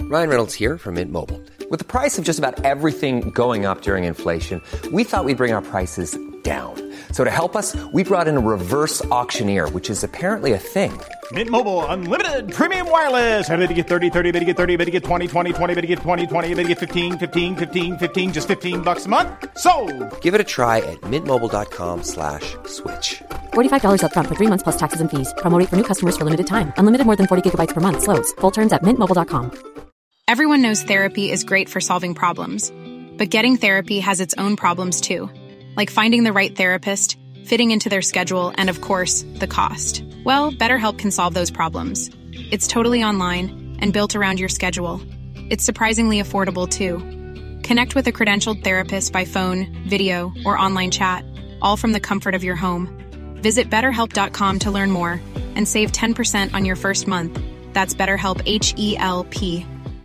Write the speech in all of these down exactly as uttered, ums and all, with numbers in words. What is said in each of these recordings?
Ryan Reynolds here from Mint Mobile. With the price of just about everything going up during inflation, we thought we'd bring our prices down. So to help us, we brought in a reverse auctioneer, which is apparently a thing. Mint Mobile Unlimited Premium Wireless. How to get thirty, thirty, how to get thirty, how to get twenty, twenty, twenty, how to get twenty, twenty, how to get fifteen, fifteen, fifteen, fifteen, just fifteen bucks a month? Sold! Give it a try at mintmobile.com slash switch. forty-five dollars up front for three months plus taxes and fees. Promo rate for new customers for limited time. Unlimited more than forty gigabytes per month. Slows full terms at mint mobile dot com. Everyone knows therapy is great for solving problems. But getting therapy has its own problems too. Like finding the right therapist, fitting into their schedule, and of course, the cost. Well, BetterHelp can solve those problems. It's totally online and built around your schedule. It's surprisingly affordable too. Connect with a credentialed therapist by phone, video, or online chat, all from the comfort of your home. Visit better help dot com to learn more and save ten percent on your first month. That's BetterHelp, H E L P.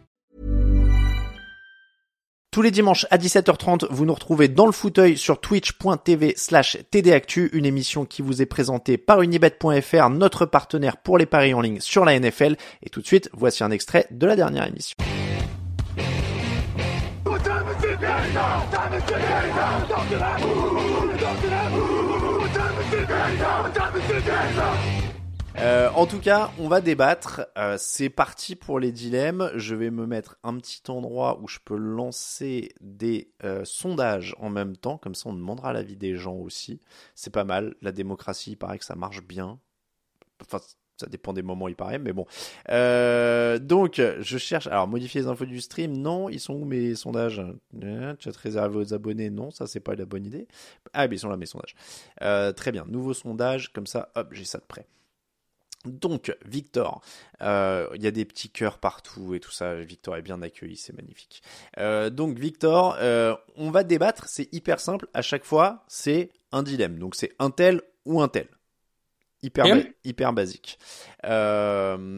Tous les dimanches à dix-sept heures trente, vous nous retrouvez dans le fauteuil sur twitch.tv slash tdactu, une émission qui vous est présentée par unibet point f r, notre partenaire pour les paris en ligne sur la N F L. Et tout de suite, voici un extrait de la dernière émission. Euh, en tout cas, on va débattre. Euh, c'est parti pour les dilemmes. Je vais me mettre un petit endroit où je peux lancer des euh, sondages en même temps. Comme ça, on demandera l'avis des gens aussi. C'est pas mal. La démocratie, il paraît que ça marche bien. Enfin, ça dépend des moments, il paraît, mais bon. Euh, donc, je cherche... Alors, modifier les infos du stream, non. Ils sont où mes sondages ? Chat réservé aux abonnés, non. Ça, c'est pas la bonne idée. Ah, mais ils sont là, mes sondages. Euh, très bien. Nouveau sondage. Comme ça, hop, j'ai ça de près. Donc, Victor, il euh, y a des petits cœurs partout et tout ça. Victor est bien accueilli, c'est magnifique. Euh, donc, Victor, euh, on va débattre. C'est hyper simple. À chaque fois, c'est un dilemme. Donc, c'est un tel ou un tel. Hyper, ba- hyper basique. Euh...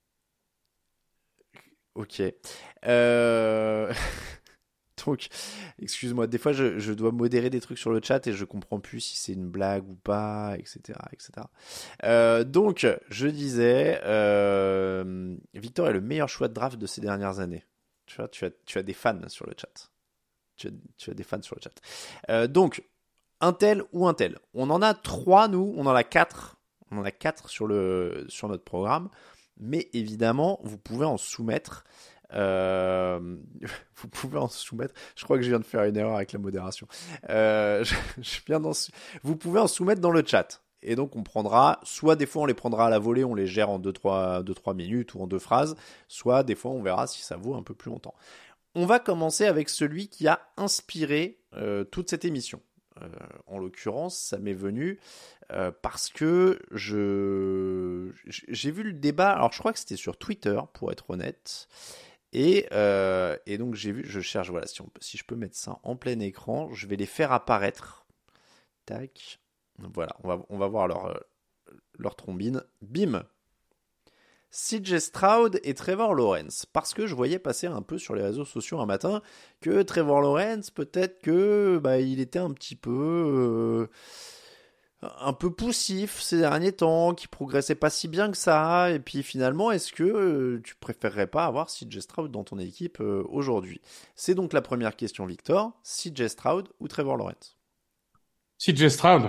Ok. Euh... Donc, excuse-moi, des fois je, je dois modérer des trucs sur le chat et je comprends plus si c'est une blague ou pas, et cetera, et cetera. Euh, donc, je disais, euh, Victor est le meilleur choix de draft de ces dernières années. Tu vois, tu as, tu as des fans sur le chat. Tu as, tu as des fans sur le chat. Euh, donc, un tel ou un tel. On en a trois, nous. On en a quatre. On en a quatre sur le sur notre programme. Mais évidemment, vous pouvez en soumettre. Euh, vous pouvez en soumettre. Je crois que je viens de faire une erreur avec la modération. Euh, je, je viens d'en, vous pouvez en soumettre dans le chat. Et donc on prendra, soit des fois on les prendra à la volée, on les gère en deux trois minutes ou en deux phrases, soit des fois on verra si ça vaut un peu plus longtemps. On va commencer avec celui qui a inspiré euh, toute cette émission. Euh, en l'occurrence, ça m'est venu euh, parce que je j'ai vu le débat. Alors je crois que c'était sur Twitter, pour être honnête. Et, euh, et donc j'ai vu, je cherche, voilà, si, on, si je peux mettre ça en plein écran, je vais les faire apparaître. Tac. Voilà, on va, on va voir leur, leur trombine. Bim. C J Stroud et Trevor Lawrence. Parce que je voyais passer un peu sur les réseaux sociaux un matin que Trevor Lawrence, peut-être que bah, il était un petit peu... Euh, un peu poussif ces derniers temps, qui progressait pas si bien que ça, et puis finalement, est-ce que euh, tu préférerais pas avoir C J Stroud dans ton équipe euh, aujourd'hui ? C'est donc la première question, Victor. C J Stroud ou Trevor Lawrence ? C J Stroud.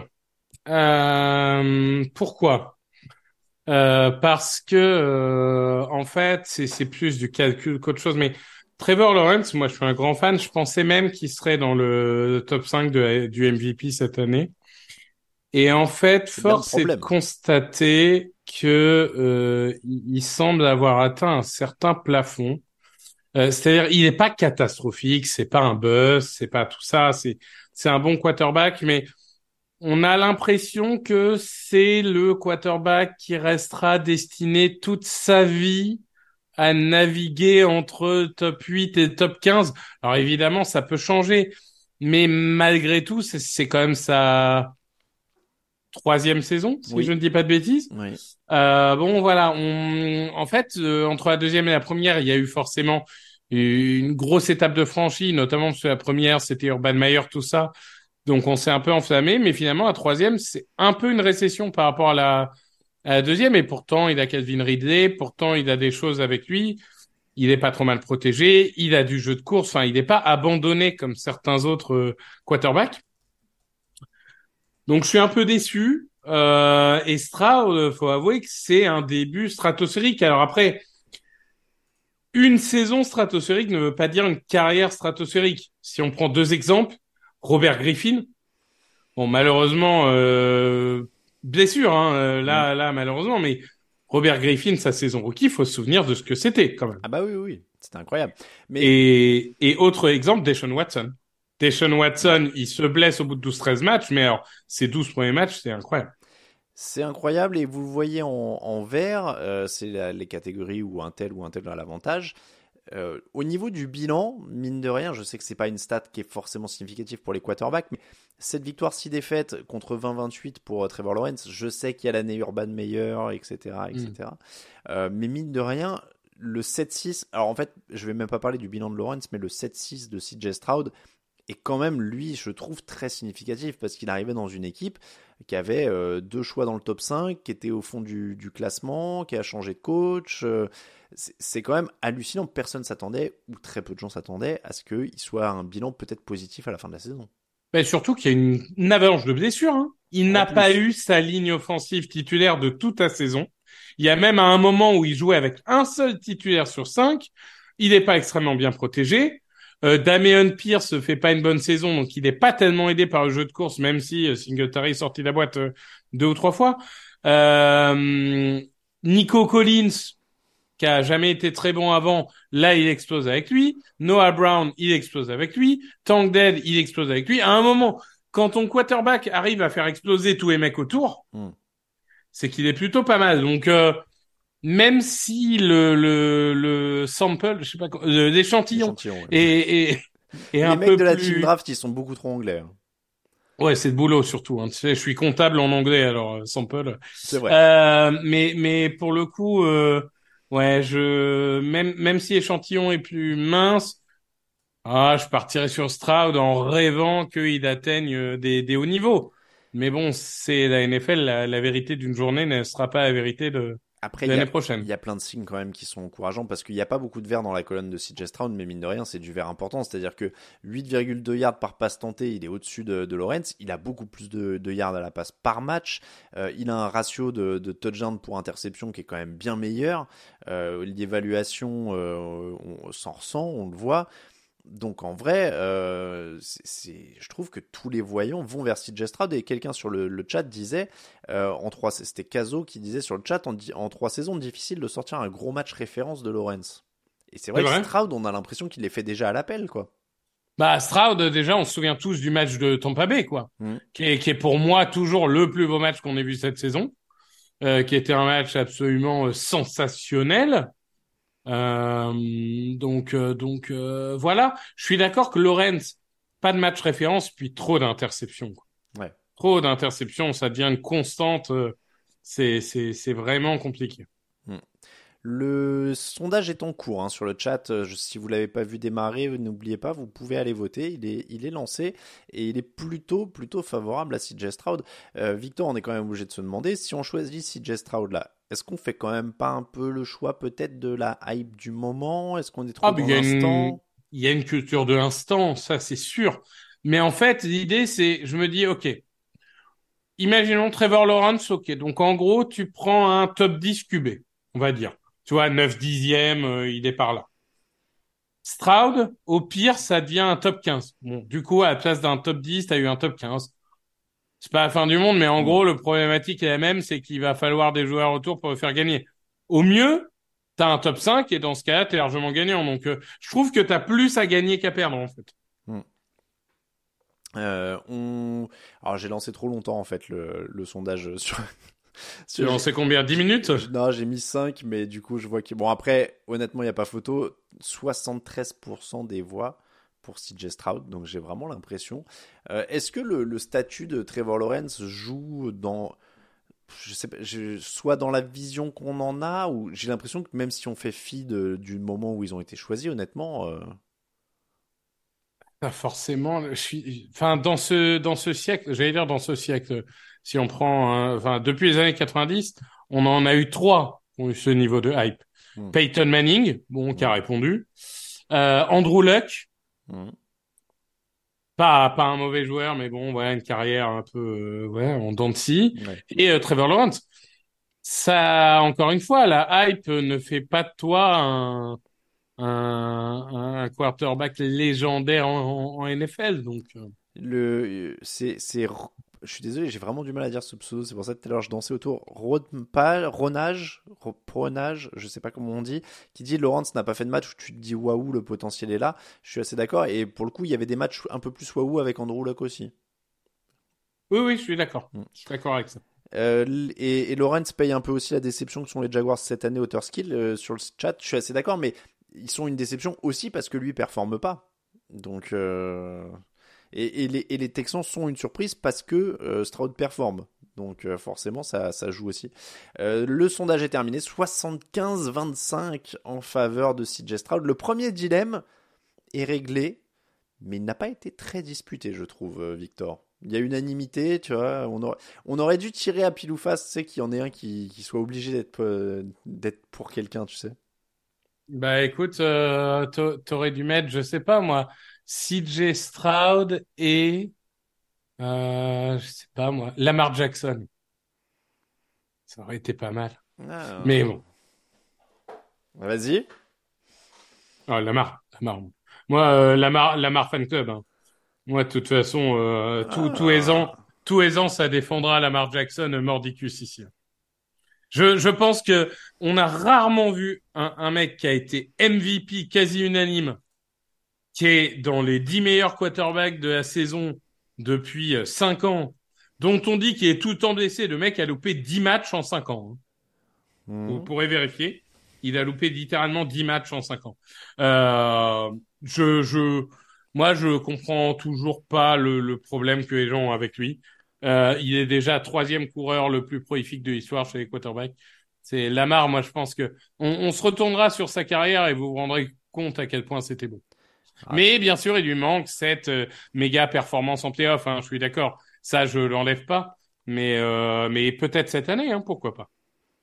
Euh, pourquoi ? euh, Parce que, euh, en fait, c'est, c'est plus du calcul qu'autre chose, mais Trevor Lawrence, moi je suis un grand fan, je pensais même qu'il serait dans le top cinq de, du M V P cette année. Et en fait, c'est force est de constater que euh, il semble avoir atteint un certain plafond. Euh, c'est-à-dire, il n'est pas catastrophique, c'est pas un buzz, c'est pas tout ça. C'est c'est un bon quarterback, mais on a l'impression que c'est le quarterback qui restera destiné toute sa vie à naviguer entre top huit et top quinze. Alors évidemment, ça peut changer, mais malgré tout, c'est, c'est quand même sa troisième saison, si oui. je ne dis pas de bêtises. Oui. Euh, bon, voilà. On, en fait, euh, entre la deuxième et la première, il y a eu forcément une grosse étape de franchie, notamment parce que la première, c'était Urban Meyer, tout ça. Donc, on s'est un peu enflammé. Mais finalement, la troisième, c'est un peu une récession par rapport à la, à la deuxième. Et pourtant, il a Calvin Ridley. Pourtant, il a des choses avec lui. il est pas trop mal protégé, il a du jeu de course, enfin, il n'est pas abandonné comme certains autres euh, quarterbacks. Donc, je suis un peu déçu. Euh, et Stroud, faut avouer que c'est un début stratosphérique. Alors après, une saison stratosphérique ne veut pas dire une carrière stratosphérique. Si on prend deux exemples, Robert Griffin, bon, malheureusement, euh, blessure, hein, euh, là, là, malheureusement, mais Robert Griffin, sa saison rookie, faut se souvenir de ce que c'était, quand même. Ah bah oui, oui, oui. C'était incroyable. Mais Et, et autre exemple, Deshaun Watson. Deshaun Watson, ouais. il se blesse au bout de douze treize matchs, mais alors, ces douze premiers matchs, c'est incroyable. C'est incroyable et vous le voyez en, en vert, euh, c'est la- les catégories où un tel ou un tel a l'avantage. Euh, au niveau du bilan, mine de rien, je sais que c'est pas une stat qui est forcément significative pour les quarterbacks, mais cette victoire six défaites contre vingt vingt-huit pour euh, Trevor Lawrence, je sais qu'il y a l'année Urban Meyer, et cetera, Mm. et cetera. Euh, mais mine de rien, le sept six, alors en fait, je vais même pas parler du bilan de Lawrence, mais le sept six de C J Stroud est quand même, lui, je trouve très significatif parce qu'il arrivait dans une équipe qui avait euh, deux choix dans le top cinq, qui était au fond du, du classement, qui a changé de coach. euh, c'est c'est quand même hallucinant. Personne s'attendait, ou très peu de gens s'attendaient, à ce qu'il soit un bilan peut-être positif à la fin de la saison. Mais surtout qu'il y a une, une avalanche de blessures, hein. Il En n'a pas plus, eu sa ligne offensive titulaire de toute la saison. Il y a même à un moment où il jouait avec un seul titulaire sur cinq. Il n'est pas extrêmement bien protégé. Euh, Dameon Pierce fait pas une bonne saison, donc il n'est pas tellement aidé par le jeu de course, même si euh, Singletary est sorti de la boîte euh, deux ou trois fois. Euh, Nico Collins, qui a jamais été très bon avant, là il explose avec lui. Noah Brown, il explose avec lui. Tank Dell, il explose avec lui. À un moment, quand ton quarterback arrive à faire exploser tous les mecs autour, hmm, c'est qu'il est plutôt pas mal. Donc euh, même si le le le sample, je sais pas, quoi- euh, l'échantillon échantillon. Ouais. est est, est Les un mecs peu de la team plus, draft, ils sont beaucoup trop anglais, hein. ouais, c'est de boulot surtout. Hein. Tu sais, je suis comptable en anglais, alors euh, sample. C'est vrai. Euh, mais mais pour le coup, euh, ouais, je même même si l'échantillon est plus mince. Ah, je partirais sur Stroud en rêvant qu'il atteigne euh, des, des hauts niveaux. Mais bon, c'est la N F L, la, la vérité d'une journée ne sera pas la vérité de, Après, de il y l'année a, il prochaine. y a plein de signes quand même qui sont encourageants parce qu'il n'y a pas beaucoup de vert dans la colonne de C J Stroud, mais mine de rien, c'est du vert important. C'est-à-dire que huit virgule deux yards par passe tentée, il est au-dessus de, de Lawrence. Il a beaucoup plus de, de yards à la passe par match. Euh, il a un ratio de, de touchdown pour interception qui est quand même bien meilleur. Euh, l'évaluation, euh, on s'en ressent, on le voit. Donc en vrai, euh, c'est, c'est- je trouve que tous les voyants vont vers C J Stroud et quelqu'un sur le, le chat disait, euh, en trois, c'était Caso qui disait sur le chat, en, di- en trois saisons, difficile de sortir un gros match référence de Lawrence. Et c'est vrai C'est que vrai? Stroud, on a l'impression qu'il les fait déjà à l'appel, quoi. Bah, Stroud, déjà, on se souvient tous du match de Tampa Bay, quoi. Mm. Qui est, qui est pour moi toujours le plus beau match qu'on ait vu cette saison. Euh, qui était un match absolument euh, sensationnel. Euh, donc, euh, donc euh, voilà. Je suis d'accord que Lawrence, pas de match référence, puis trop d'interceptions. Quoi. Ouais. Trop d'interceptions, ça devient une constante. euh, c'est, c'est, c'est vraiment compliqué. Mm. Le sondage est en cours hein, sur le chat. Euh, je- si vous l'avez pas vu démarrer, n'oubliez pas, vous pouvez aller voter. Il est, il est lancé et il est plutôt, plutôt favorable à C J Stroud. Euh, Victor, on est quand même obligé de se demander si on choisit C J Stroud là. Est-ce qu'on fait quand même pas un peu le choix peut-être de la hype du moment? Est-ce qu'on est trop Ah, mais dans il y a une, l'instant? il y a une culture de l'instant, ça c'est sûr. Mais en fait, l'idée c'est, je me dis, ok, imaginons Trevor Lawrence, ok. Donc en gros, tu prends un top dix Q B, on va dire. Tu vois, neuf dixième, euh, il est par là. Stroud, au pire, ça devient un top quinze. Bon, du coup, à la place d'un top dix, t'as eu un top quinze. C'est pas la fin du monde, mais en Hmm. gros, le problématique est la même, c'est qu'il va falloir des joueurs autour pour le faire gagner. Au mieux, t'as un top cinq et dans ce cas-là, t'es largement gagnant. Donc, euh, je trouve que t'as plus à gagner qu'à perdre, en fait. Hmm. Euh, on... Alors j'ai lancé trop longtemps en fait le, le sondage sur... Tu sur- en sais combien? dix minutes? Non, j'ai mis cinq, mais du coup je vois que... Bon après, honnêtement, il n'y a pas photo. soixante-treize pour cent des voix pour C J Stroud, donc j'ai vraiment l'impression. Euh, est-ce que le, le statut de Trevor Lawrence joue dans... Je sais pas, je- soit dans la vision qu'on en a, ou j'ai l'impression que même si on fait fi de- du moment où ils ont été choisis, honnêtement... euh, Pas forcément. Je suis, enfin, dans ce, dans ce siècle, j'allais dire dans ce siècle, si on prend, hein, enfin, depuis les années quatre-vingt-dix, on en a eu trois qui ont eu ce niveau de hype. Mmh. Peyton Manning, bon, mmh. qui a répondu. Euh, Andrew Luck. Mmh. Pas, pas un mauvais joueur, mais bon, voilà, une carrière un peu, euh, ouais, en dents de scie. Ouais. Et euh, Trevor Lawrence. Ça, encore une fois, la hype ne fait pas de toi un, un, un quarterback légendaire en, en, en N F L, donc. Euh... Le, c'est, c'est, je suis désolé, j'ai vraiment du mal à dire ce pseudo, c'est pour ça que tout à l'heure je dansais autour. Rod, pas, Ronage, Pronage, je sais pas comment on dit, qui dit Lawrence n'a pas fait de match où tu te dis waouh, le potentiel est là. Je suis assez d'accord, et pour le coup, il y avait des matchs un peu plus waouh avec Andrew Luck aussi. Oui, oui, je suis d'accord. Mm. Je suis d'accord avec ça. Euh, et, et Lawrence paye un peu aussi la déception que sont les Jaguars cette année au Turskill euh, sur le chat. Je suis assez d'accord, mais ils sont une déception aussi parce que lui performe pas. Donc. Euh... Et, et, les, et les Texans sont une surprise parce que euh, Stroud performe. Donc euh, forcément, ça, ça joue aussi. Euh, le sondage est terminé. soixante-quinze vingt-cinq en faveur de C J Stroud. Le premier dilemme est réglé, mais il n'a pas été très disputé, je trouve, euh, Victor. Il y a unanimité, tu vois. On aurait, on aurait dû tirer à pile ou face, tu sais, qu'il y en ait un qui, qui soit obligé d'être, euh, d'être pour quelqu'un, tu sais. Bah écoute, euh, t'aurais dû mettre, je sais pas moi... C J Stroud et euh, je sais pas moi, Lamar Jackson. Ça aurait été pas mal. Ah, mais bon. Vas-y. Oh, Lamar, Lamar. Moi, euh, Lamar, Lamar fan club. Hein. Moi, de toute façon, euh, tous ah. tous les ans, tous les ans, ça défendra Lamar Jackson mordicus ici. Je, je pense que on a rarement vu un, un mec qui a été M V P quasi unanime, qui est dans les dix meilleurs quarterbacks de la saison depuis cinq ans, dont on dit qu'il est tout le temps blessé. Le mec a loupé dix matchs en cinq ans. Hein. Mmh. Vous pourrez vérifier. Il a loupé littéralement dix matchs en cinq ans. Euh, je, je, moi, je comprends toujours pas le, le problème que les gens ont avec lui. Euh, il est déjà troisième coureur le plus prolifique de l'histoire chez les quarterbacks. C'est Lamar. Moi, je pense que on, on se retournera sur sa carrière et vous vous rendrez compte à quel point c'était bon. Ah. Mais bien sûr, il lui manque cette euh, méga performance en playoff. Hein, je suis d'accord. Ça, je l'enlève pas. Mais, euh, mais peut-être cette année, hein, pourquoi pas.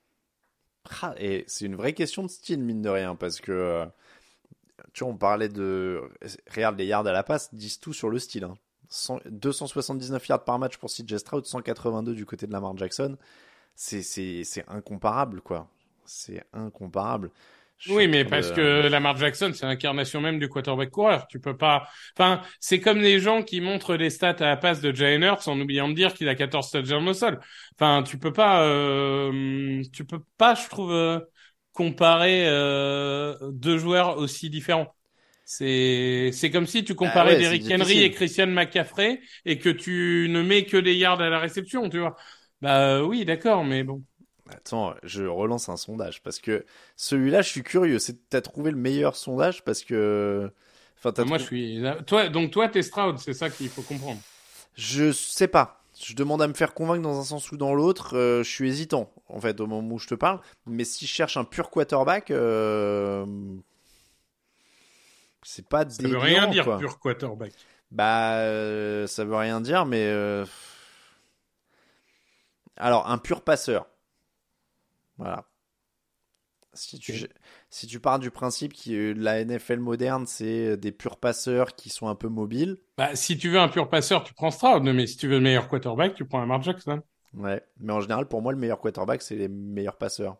Ah, et c'est une vraie question de style, mine de rien, parce que euh, tu vois, on parlait de. Regarde, les yards à la passe disent tout sur le style. Hein. cent... deux cent soixante-dix-neuf yards par match pour C J Stroud, cent quatre-vingt-deux du côté de Lamar Jackson. C'est, c'est, c'est incomparable, quoi. C'est incomparable. Oui, mais parce de... que Lamar Jackson, c'est l'incarnation même du quarterback coureur. Tu peux pas, enfin, c'est comme les gens qui montrent les stats à la passe de Jalen Hurts en oubliant de dire qu'il a quatorze touchdowns au sol. Enfin, tu peux pas, euh... tu peux pas, je trouve, euh, comparer euh, deux joueurs aussi différents. C'est, c'est comme si tu comparais ah ouais, Derrick Henry et Christian McCaffrey et que tu ne mets que des yards à la réception, tu vois. Bah oui, d'accord, mais bon. Attends, je relance un sondage parce que celui-là, je suis curieux. C'est t'as trouvé le meilleur sondage parce que. Enfin, t'as moi, trou... je suis. Toi, donc toi, t'es Stroud, c'est ça qu'il faut comprendre. Je sais pas. Je demande à me faire convaincre dans un sens ou dans l'autre. Euh, je suis hésitant en fait au moment où je te parle. Mais si je cherche un pur quarterback, euh... c'est pas ça déliant. Ça veut rien dire quoi. Pur quarterback. Bah, euh, ça veut rien dire, mais. Euh... Alors, un pur passeur. Voilà. Si tu, okay. si tu pars du principe que la N F L moderne, c'est des purs passeurs qui sont un peu mobiles. Bah, si tu veux un pur passeur, tu prends Stroud, mais si tu veux le meilleur quarterback, tu prends Lamar Jackson. Ouais, mais en général, pour moi, le meilleur quarterback, c'est les meilleurs passeurs.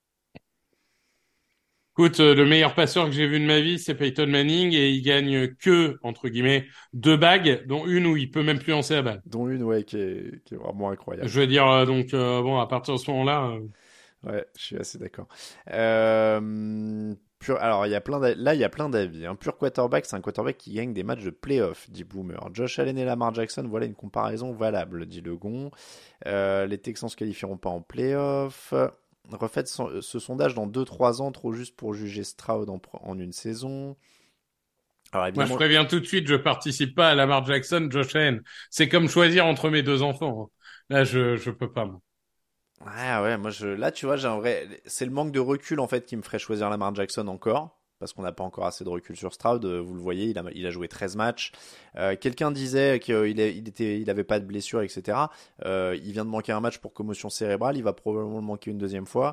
Écoute, le meilleur passeur que j'ai vu de ma vie, c'est Peyton Manning, et il gagne que, entre guillemets, deux bagues, dont une où il peut même plus lancer la balle. Dont une, ouais, qui est, qui est vraiment incroyable. Je veux dire, donc, euh, bon, à partir de ce moment-là... Euh... Ouais, je suis assez d'accord. Euh, pur, alors, il y a plein là, il y a plein d'avis. Un pur quarterback, c'est un quarterback qui gagne des matchs de playoff, dit Boomer. Josh Allen et Lamar Jackson, voilà une comparaison valable, dit Legon. Euh, les Texans se qualifieront pas en playoff. Refaites ce, ce sondage dans deux trois ans, trop juste pour juger Stroud en, en une saison. Alors, évidemment... Moi, je préviens tout de suite, je participe pas à Lamar Jackson, Josh Allen. C'est comme choisir entre mes deux enfants. Là, je je peux pas, moi. Ouais, ouais, moi je, là tu vois, j'ai un vrai, c'est le manque de recul en fait qui me ferait choisir Lamar Jackson encore, parce qu'on n'a pas encore assez de recul sur Stroud. Vous le voyez, il a, il a joué treize matchs. Euh, quelqu'un disait qu'il est, il était, il avait pas de blessure, et cetera. Euh, il vient de manquer un match pour commotion cérébrale, il va probablement le manquer une deuxième fois.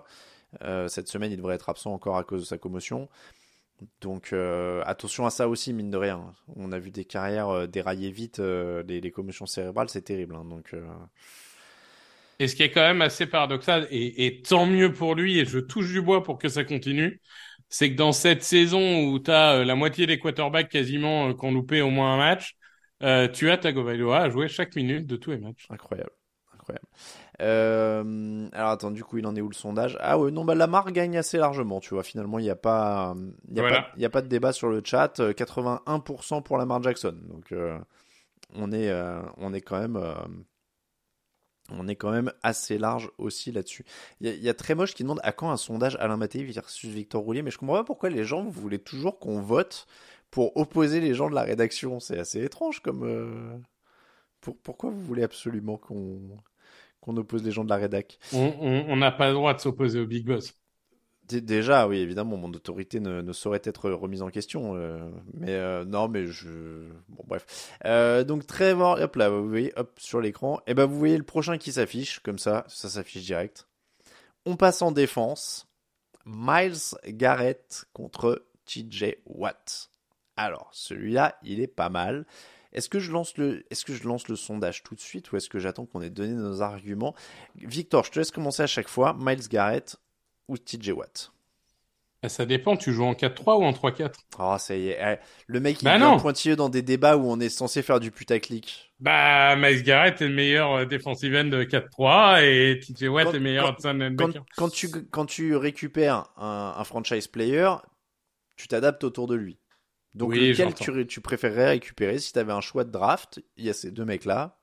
Euh, cette semaine, il devrait être absent encore à cause de sa commotion. Donc euh, attention à ça aussi, mine de rien. On a vu des carrières euh, dérailler vite, euh, les, les commotions cérébrales, c'est terrible. Hein, donc euh... Et ce qui est quand même assez paradoxal, et, et tant mieux pour lui, et je touche du bois pour que ça continue, c'est que dans cette saison où tu as euh, la moitié des quarterbacks quasiment euh, qui ont loupé au moins un match, euh, tu as Tagovailoa à jouer chaque minute de tous les matchs. Incroyable, incroyable. Euh, alors attends, du coup, il en est où le sondage? Ah ouais, non, bah Lamar gagne assez largement, tu vois. Finalement, il n'y a pas, il y a Voilà. pas, il y a pas de débat sur le chat. euh, quatre-vingt-un pour cent pour Lamar Jackson. Donc euh, on est, euh, on est quand même, euh, on est quand même assez large aussi là-dessus. Il y, a- il y a très moche qui demande à quand un sondage Alain Mattei versus Victor Roulier, mais je comprends pas pourquoi les gens vous voulez toujours qu'on vote pour opposer les gens de la rédaction. C'est assez étrange comme. euh, Pour, pourquoi vous voulez absolument qu'on qu'on oppose les gens de la rédac? On on- on n'a pas le droit de s'opposer au Big Boss. Dé- Déjà, oui, évidemment, mon autorité ne, ne saurait être remise en question. euh, mais euh, non, mais je. Bon, bref. Euh, donc, Trevor, hop là, vous voyez, hop, sur l'écran. Et ben, vous voyez le prochain qui s'affiche, comme ça, ça s'affiche direct. On passe en défense. Miles Garrett contre T J Watt. Alors, celui-là, il est pas mal. Est-ce que je lance le, est-ce que je lance le sondage tout de suite ou est-ce que j'attends qu'on ait donné nos arguments? Victor, je te laisse commencer à chaque fois. Miles Garrett ou T J Watt? Ah, ça dépend, tu joues en quatre trois ou en trois quatre? Oh, ça y est. Eh, le mec, il Bah devient non. pointilleux dans des débats où on est censé faire du putaclic. Bah, Miles Garrett est le meilleur euh, defensive end de quatre trois et T J Watt Quand, est le meilleur quand, outside quand, linebacker. quand tu, quand tu récupères un, un franchise player, tu t'adaptes autour de lui. Donc Oui, lequel j'entends. tu, tu préférerais récupérer si tu avais un choix de draft? Il y a ces deux mecs-là.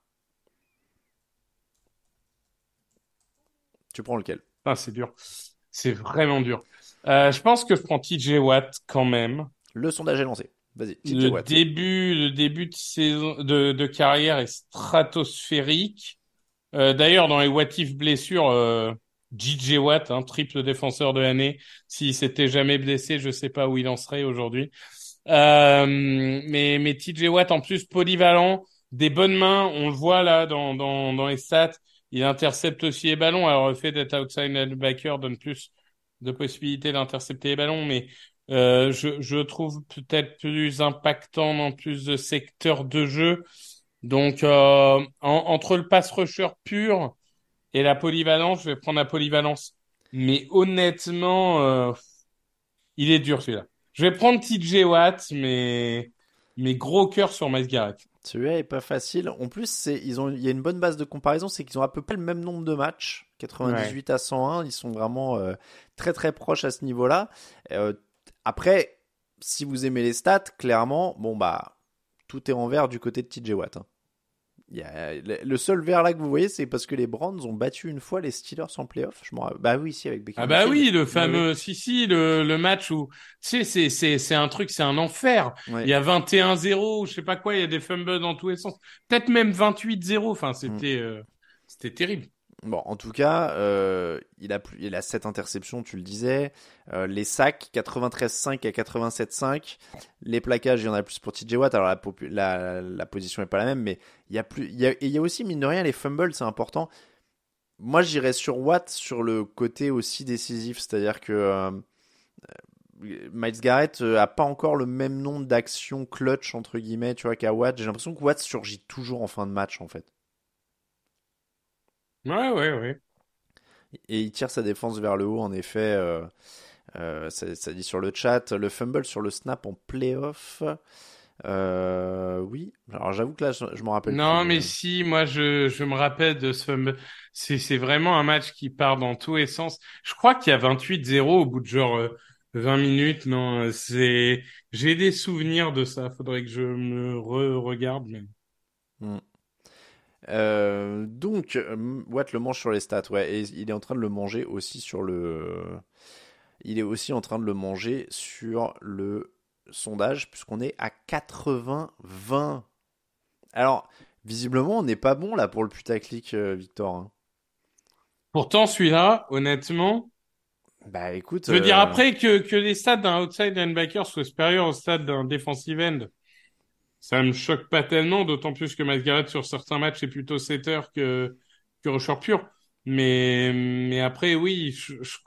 Tu prends lequel? Ah, c'est dur. C'est vraiment dur. Euh, je pense que je prends T J Watt quand même. Le sondage est lancé. Vas-y, T J Le Watt. début, le début de saison, de, de carrière est stratosphérique. Euh, d'ailleurs, dans les what if blessures, euh, J J Watt, hein, triple défenseur de l'année, s'il s'était jamais blessé, je sais pas où il en serait aujourd'hui. Euh, mais, mais T J Watt, en plus, polyvalent, des bonnes mains, on le voit là dans, dans, dans les stats, il intercepte aussi les ballons. Alors, le fait d'être outside linebacker donne plus de possibilités d'intercepter les ballons, mais euh, je, je trouve peut-être plus impactant dans plus de secteurs de jeu. Donc, euh, en- entre le pass rusher pur et la polyvalence, je vais prendre la polyvalence. Mais honnêtement, euh, il est dur celui-là. Je vais prendre T J Watt, mais, mais gros cœur sur Miles Garrett. Celui-là est pas facile. En plus, c'est, ils ont, il y a une bonne base de comparaison, c'est qu'ils ont à peu près le même nombre de matchs, quatre-vingt-dix-huit à cent un. Ils sont vraiment euh, très très proches à ce niveau-là. Euh, après, si vous aimez les stats, clairement, bon bah, tout est en vert du côté de T J Watt. Hein. Il y a, le le seul vert là que vous voyez, c'est parce que les Browns ont battu une fois les Steelers en playoff. Je m'en, bah oui, si avec Baker Ah bah Mayfield. oui, le Ouais, fameux, si si, le, le match où, tu sais, c'est, c'est, c'est un truc, c'est un enfer. ouais. Il y a vingt et un zéro, je sais pas quoi, il y a des fumbles dans tous les sens. Peut-être même vingt-huit zéro, enfin, Mm. c'était, euh, c'était terrible. Bon, en tout cas, euh, il a plus, il a sept interceptions, tu le disais. Euh, les sacs, quatre-vingt-treize cinq à quatre-vingt-sept cinq. Les plaquages, il y en a plus pour T J Watt. Alors la, popu- la, la position est pas la même, mais il y a plus, il y a, et il y a aussi mine de rien les fumbles, c'est important. Moi, j'irais sur Watt sur le côté aussi décisif, c'est-à-dire que euh, Miles Garrett euh, a pas encore le même nombre d'actions clutch entre guillemets, tu vois, qu'à Watt. J'ai l'impression que Watt surgit toujours en fin de match en fait. Ouais, ouais, ouais. Et il tire sa défense vers le haut, en effet. Euh, euh, ça, ça dit sur le chat. Le fumble sur le snap en playoff. Euh, oui. Alors j'avoue que là, je, je m'en rappelle Non, plus. mais mais- si, moi, je, je me rappelle de ce fumble. C'est, c'est vraiment un match qui part dans tous les sens. Je crois qu'il y a vingt-huit zéro au bout de genre euh, vingt minutes. Non, euh, c'est, j'ai des souvenirs de ça. Faudrait que je me re-regarde, mais. Hmm. Euh, donc, euh, Watt le mange sur les stats, ouais, et il est en train de le manger aussi sur le. Il est aussi en train de le manger sur le sondage, puisqu'on est à quatre-vingts vingt. Alors, visiblement, on n'est pas bon là pour le putaclic, euh, Victor. Hein. Pourtant, celui-là, honnêtement, Bah écoute. je veux dire euh, après que, que les stats d'un outside linebacker soient supérieurs aux stats d'un defensive end. Ça me choque pas tellement, d'autant plus que Miles Garrett sur certains matchs est plutôt setter que, que rusher pur. Mais, mais après, oui, je, je-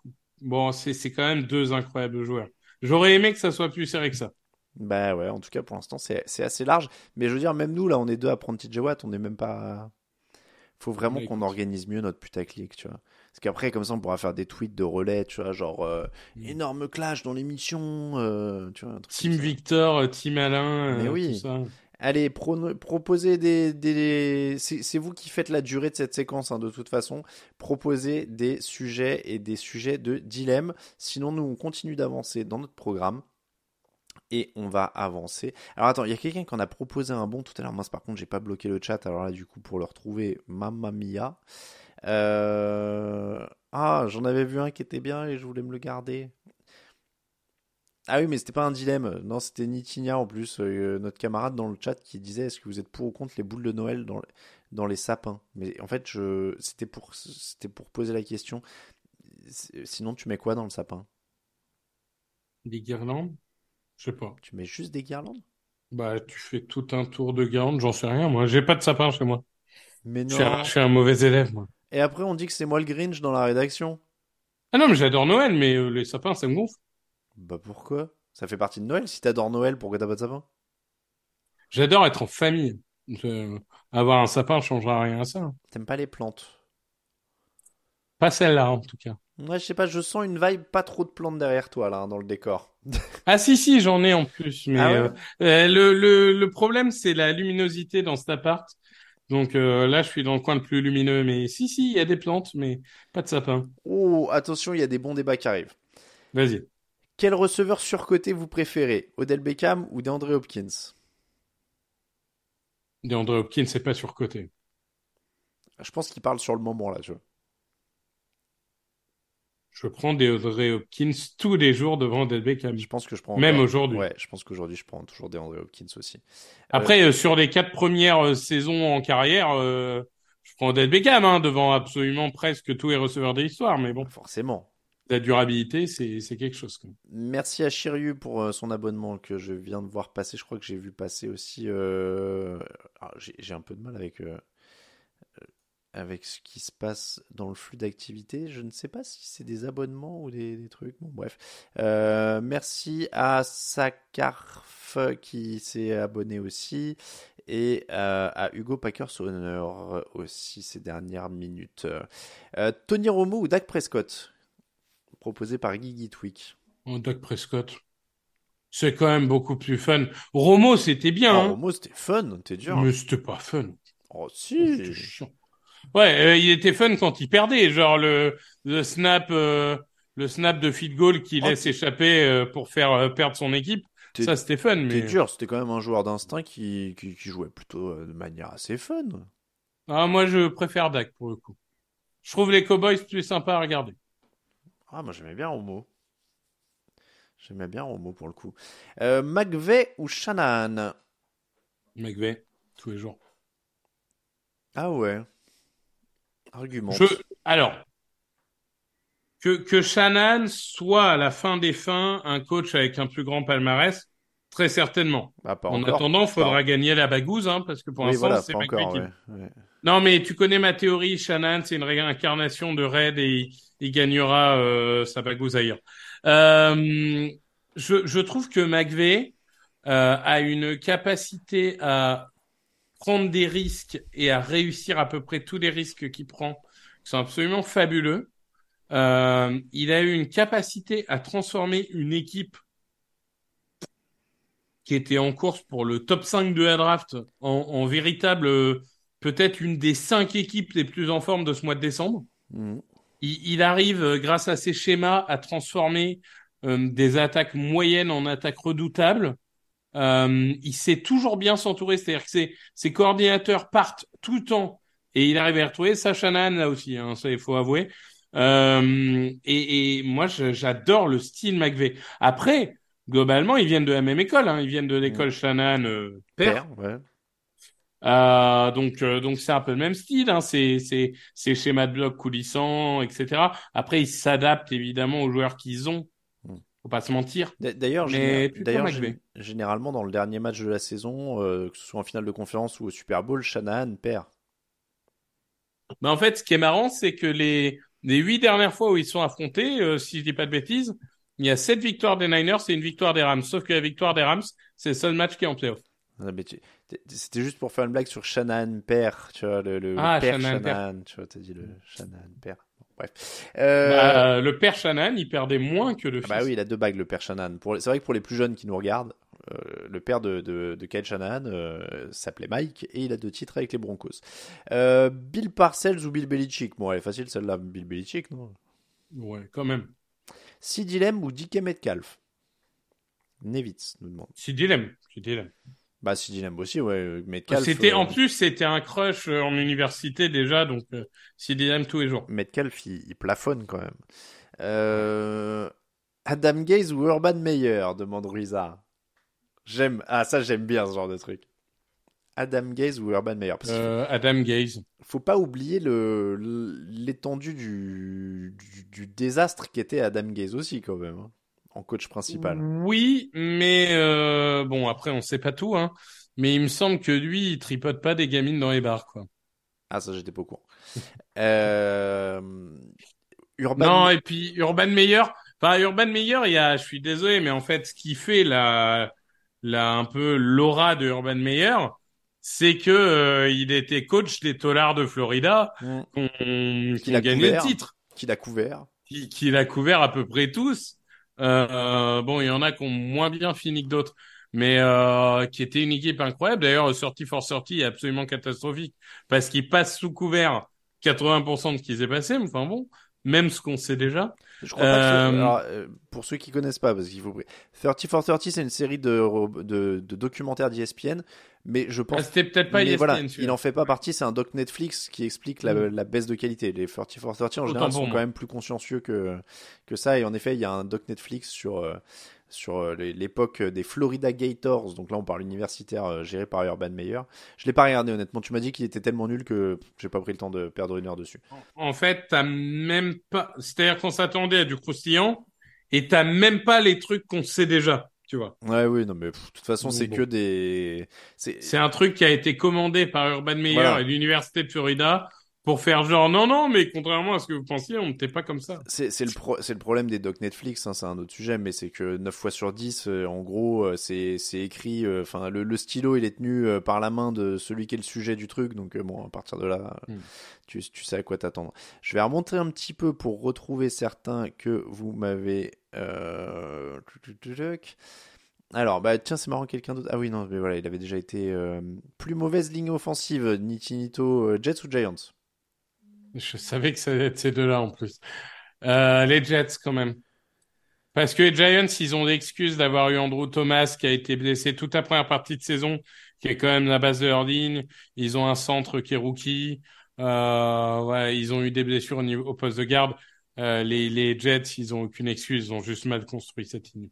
bon, c'est c'est quand même deux incroyables joueurs. J'aurais aimé que ça soit plus serré que ça. Bah ouais, en tout cas pour l'instant c'est c'est assez large. Mais je veux dire, même nous là, on est deux à prendre T J Watt, on n'est même pas. Faut vraiment Bah, qu'on écoute. organise mieux notre putaclic, tu vois. Parce qu'après, comme ça, on pourra faire des tweets de relais, tu vois, genre euh, Mm. énorme clash dans l'émission, euh, tu vois, un truc comme Team ça. Victor, euh, Team Alain, Mais euh, tout oui. ça. Allez, pro- proposez des, des... C'est c'est vous qui faites la durée de cette séquence, hein, de toute façon. Proposez des sujets et des sujets de dilemme. Sinon, nous, on continue d'avancer dans notre programme. Et on va avancer. Alors attends, il y a quelqu'un qui en a proposé un bon tout à l'heure. Moi, par contre, j'ai pas bloqué le chat. Alors là, du coup, pour le retrouver, mamma mia. Euh... Ah, j'en avais vu un qui était bien et je voulais me le garder. Ah oui, mais c'était pas un dilemme. Non, c'était Nitinia en plus, euh, notre camarade dans le chat qui disait est-ce que vous êtes pour ou contre les boules de Noël dans, dans les sapins? Mais en fait, je... c'était pour... c'était pour poser la question. Sinon, tu mets quoi dans le sapin? Des guirlandes? Je sais pas. Tu mets juste des guirlandes? Bah, tu fais tout un tour de guirlande, j'en sais rien, moi. J'ai pas de sapin chez moi. Mais Je suis un, je non. suis un mauvais élève, moi. Et après, on dit que c'est moi le Grinch dans la rédaction. Ah non, mais j'adore Noël, mais euh, les sapins, ça me gonfle. Bah pourquoi? Ça fait partie de Noël. Si t'adores Noël, pourquoi t'as pas de sapin? J'adore être en famille. Je- Avoir un sapin changera rien à ça. T'aimes pas les plantes? Pas celle-là, en tout cas. Ouais, je sais pas, je sens une vibe pas trop de plantes derrière toi, là, hein, dans le décor. Ah si, si, j'en ai en plus, Ah mais euh, ouais? euh, le, le, le problème, c'est la luminosité dans cet appart. Donc euh, là, je suis dans le coin le plus lumineux, mais si, si, il y a des plantes, mais pas de sapin. Oh, attention, il y a des bons débats qui arrivent. Vas-y. Quel receveur surcoté vous préférez? Odell Beckham ou DeAndre Hopkins? DeAndre Hopkins, c'est pas surcoté. Je pense qu'il parle sur le moment, là, tu vois. Je prends DeAndre Hopkins tous les jours devant Odell Beckham, Je pense que je prends même encore. aujourd'hui. Ouais, je pense qu'aujourd'hui, je prends toujours DeAndre Hopkins aussi. Euh, Après, euh, sur les quatre premières euh, saisons en carrière, euh, je prends Odell Beckham hein, devant absolument presque tous les receveurs de l'histoire, mais bon, forcément. la durabilité, c'est c'est quelque chose. Quand même. Merci à Shiryu pour euh, son abonnement que je viens de voir passer. Je crois que j'ai vu passer aussi. euh, ah, j'ai j'ai un peu de mal avec, euh, avec ce qui se passe dans le flux d'activité. Je ne sais pas si c'est des abonnements ou des, des trucs. Bon, bref. Euh, merci à Sakarf qui s'est abonné aussi. Et euh, à Hugo Packers Honor aussi ces dernières minutes. Euh, Tony Romo ou Dak Prescott? Proposé par Guigui Tweak. Oh, Dak Prescott, c'est quand même beaucoup plus fun. Romo, c'était bien, Oh, hein, Romo, c'était fun, t'es dur. mais c'était pas fun. Oh, Oh, c'était si. chiant. Ouais, euh, il était fun quand il perdait, genre le le snap euh, le snap de feed goal qu'il Oh, laisse t'es, échapper euh, pour faire euh, perdre son équipe. t'es- Ça, c'était fun, t'es mais dur, c'était quand même un joueur d'instinct qui, qui, qui jouait plutôt euh, de manière assez fun. ah, moi, je préfère Dak pour le coup. Je trouve les Cowboys plus sympas à regarder. Ah, moi j'aimais bien Romo. J'aimais bien Romo pour le coup. Euh, McVeigh ou Shanahan? McVay, tous les jours. Ah ouais, Je, argumente. alors, que, que Shanahan soit à la fin des fins un coach avec un plus grand palmarès, très certainement. Bah, pas En encore. attendant, Pas... faudra gagner la bagouze, hein, parce que pour Oui, l'instant, voilà, c'est pas McVay encore, qui... ouais. Ouais. Non, mais tu connais ma théorie, Shanahan, c'est une réincarnation de Red et il, il gagnera euh, sa bagouze ailleurs. Euh, je, je trouve que McVay euh, a une capacité à prendre des risques et à réussir à peu près tous les risques qu'il prend, qui sont absolument fabuleux. Euh, il a eu une capacité à transformer une équipe qui était en course pour le top cinq de la draft en, en véritable, euh, peut-être une des cinq équipes les plus en forme de ce mois de décembre. Mhm. Il, il arrive, euh, grâce à ses schémas, à transformer euh, des attaques moyennes en attaques redoutables. Euh, il sait toujours bien s'entourer, c'est-à-dire que ses, ses coordinateurs partent tout le temps et il arrive à les retrouver. Ça, Shanahan, là aussi, hein, ça, il faut avouer. Euh, et, et moi, je- j'adore le style McVay. Après, globalement, ils viennent de la même école, hein, ils viennent de Mhm. l'école Shanahan euh, père. Père, ouais. Euh, donc, euh, donc c'est un peu le même style, hein, c'est, c'est, c'est schéma de bloc coulissant, et cetera. Après, ils s'adaptent évidemment aux joueurs qu'ils ont, Mhm. faut pas se mentir, D- D'ailleurs, géné- mais plutôt d'ailleurs gén- McVay. généralement, dans le dernier match de la saison, euh, que ce soit en finale de conférence ou au Super Bowl, Shanahan perd. Mais en fait, ce qui est marrant, c'est que les les huit dernières fois où ils sont affrontés, euh, si je dis pas de bêtises, il y a sept victoires des Niners et une victoire des Rams. Sauf que la victoire des Rams, c'est le seul match qui est en playoff. Ah, mais tu- t'es- C'était juste pour faire une blague sur Shanahan père, tu vois, le, le Ah, père Shanahan père. Shanahan, tu vois, t'as dit le Shanahan père. Bon, bref. Euh, Bah, le père Shanahan, il perdait moins que le ah fils. bah oui, il a deux bagues, le père Shanahan. Pour, c'est vrai que pour les plus jeunes qui nous regardent, euh, le père de, de, de Kyle Shanahan euh, s'appelait Mike et il a deux titres avec les Broncos. Euh, Bill Parcells ou Bill Belichick? Bon, elle est facile celle-là, Bill Belichick, non? Ouais, quand même. Sid Dilem ou D K Metcalf? Nevitz nous demande. C'est dilemme. C'est dilemme. Bah, Sid Dilem aussi, ouais. Metcalf, C'était, euh, en plus, c'était un crush euh, en université déjà, donc euh, c'est dilemme tous les jours. Metcalf, il, il plafonne quand même. Euh, Adam Gaze ou Urban Meyer? Demande Ruiza. J'aime. Ah, ça, j'aime bien ce genre de truc. Adam Gaze ou Urban Meyer? Parce qu'il Euh, Adam Gaze. faut pas oublier le, l'étendue du, du, du désastre qu'était Adam Gaze aussi, quand même, hein, en coach principal. Oui, mais euh, bon, après, on sait pas tout, hein. Mais il me semble que lui, il tripote pas des gamines dans les bars, quoi. Ah, ça, j'étais pas au courant. Euh, Urban. Non, et puis Urban Meyer, enfin Urban Meyer, il y a, je suis désolé, mais en fait, ce qui fait la, la un peu l'aura de Urban Meyer, c'est que euh, il était coach des Tolards de Florida, Mm. qu'on Qu'il qu'on a gagnait le couvert. titre, Qu'il a couvert. qui- qu'il a couvert à peu près tous. Euh, bon, il y en a qui ont moins bien fini que d'autres, mais euh, qui était une équipe incroyable. D'ailleurs, Sortie for Sortie est absolument catastrophique parce qu'ils passent sous couvert quatre-vingts pour cent de ce qui s'est passé. Mais enfin bon, même ce qu'on sait déjà. Je crois pas que ce- Euh, alors, euh, pour ceux qui connaissent pas, parce qu'il faut. trente for trente, c'est une série de, de, de documentaires d'E S P N, mais je pense. Ah, c'était peut-être pas mais E S P N, voilà, celui-là. il en fait pas partie. C'est un doc Netflix qui explique la, Mm. la baisse de qualité. Les trente for trente en Autant général pour sont moi. quand même plus consciencieux que que ça. Et en effet, il y a un doc Netflix sur euh, sur euh, les- l'époque des Florida Gators. Donc là, on parle universitaire euh, géré par Urban Meyer. Je l'ai pas regardé honnêtement. Tu m'as dit qu'il était tellement nul que j'ai pas pris le temps de perdre une heure dessus. En fait, t'as même pas, c'est-à-dire qu'on s'attendait à du croustillant et t'as même pas les trucs qu'on sait déjà, tu vois. Ouais, oui, non, mais pff, de toute façon, Donc c'est bon. que des. C'est C'est un truc qui a été commandé par Urban Meyer Voilà. et l'université de Florida pour faire genre non, non, mais contrairement à ce que vous pensiez, on n'était pas comme ça. C'est c'est le, pro- c'est le problème des docs Netflix, hein, c'est un autre sujet, mais c'est que neuf fois sur dix, euh, en gros, euh, c'est c'est écrit, enfin, le, le stylo, il est tenu euh, par la main de celui qui est le sujet du truc, donc euh, bon, à partir de là, Mm. tu, tu sais à quoi t'attendre. Je vais remonter un petit peu pour retrouver certains que vous m'avez... Euh... tuc, tuc, tuc. Alors, bah tiens, c'est marrant, quelqu'un d'autre... Ah oui, non, mais voilà, il avait déjà été... euh, Plus mauvaise ligne offensive, Niti Nito, euh, Jets ou Giants? Je savais que ça allait être ces deux-là en plus. Euh, les Jets quand même. Parce que les Giants, ils ont l'excuse d'avoir eu Andrew Thomas qui a été blessé toute la première partie de saison, qui est quand même la base de leur ligne. Ils ont un centre qui est rookie. Euh, ouais, ils ont eu des blessures au, niveau, au poste de garde. Euh, les, les Jets, ils ont aucune excuse. Ils ont juste mal construit cette ligne.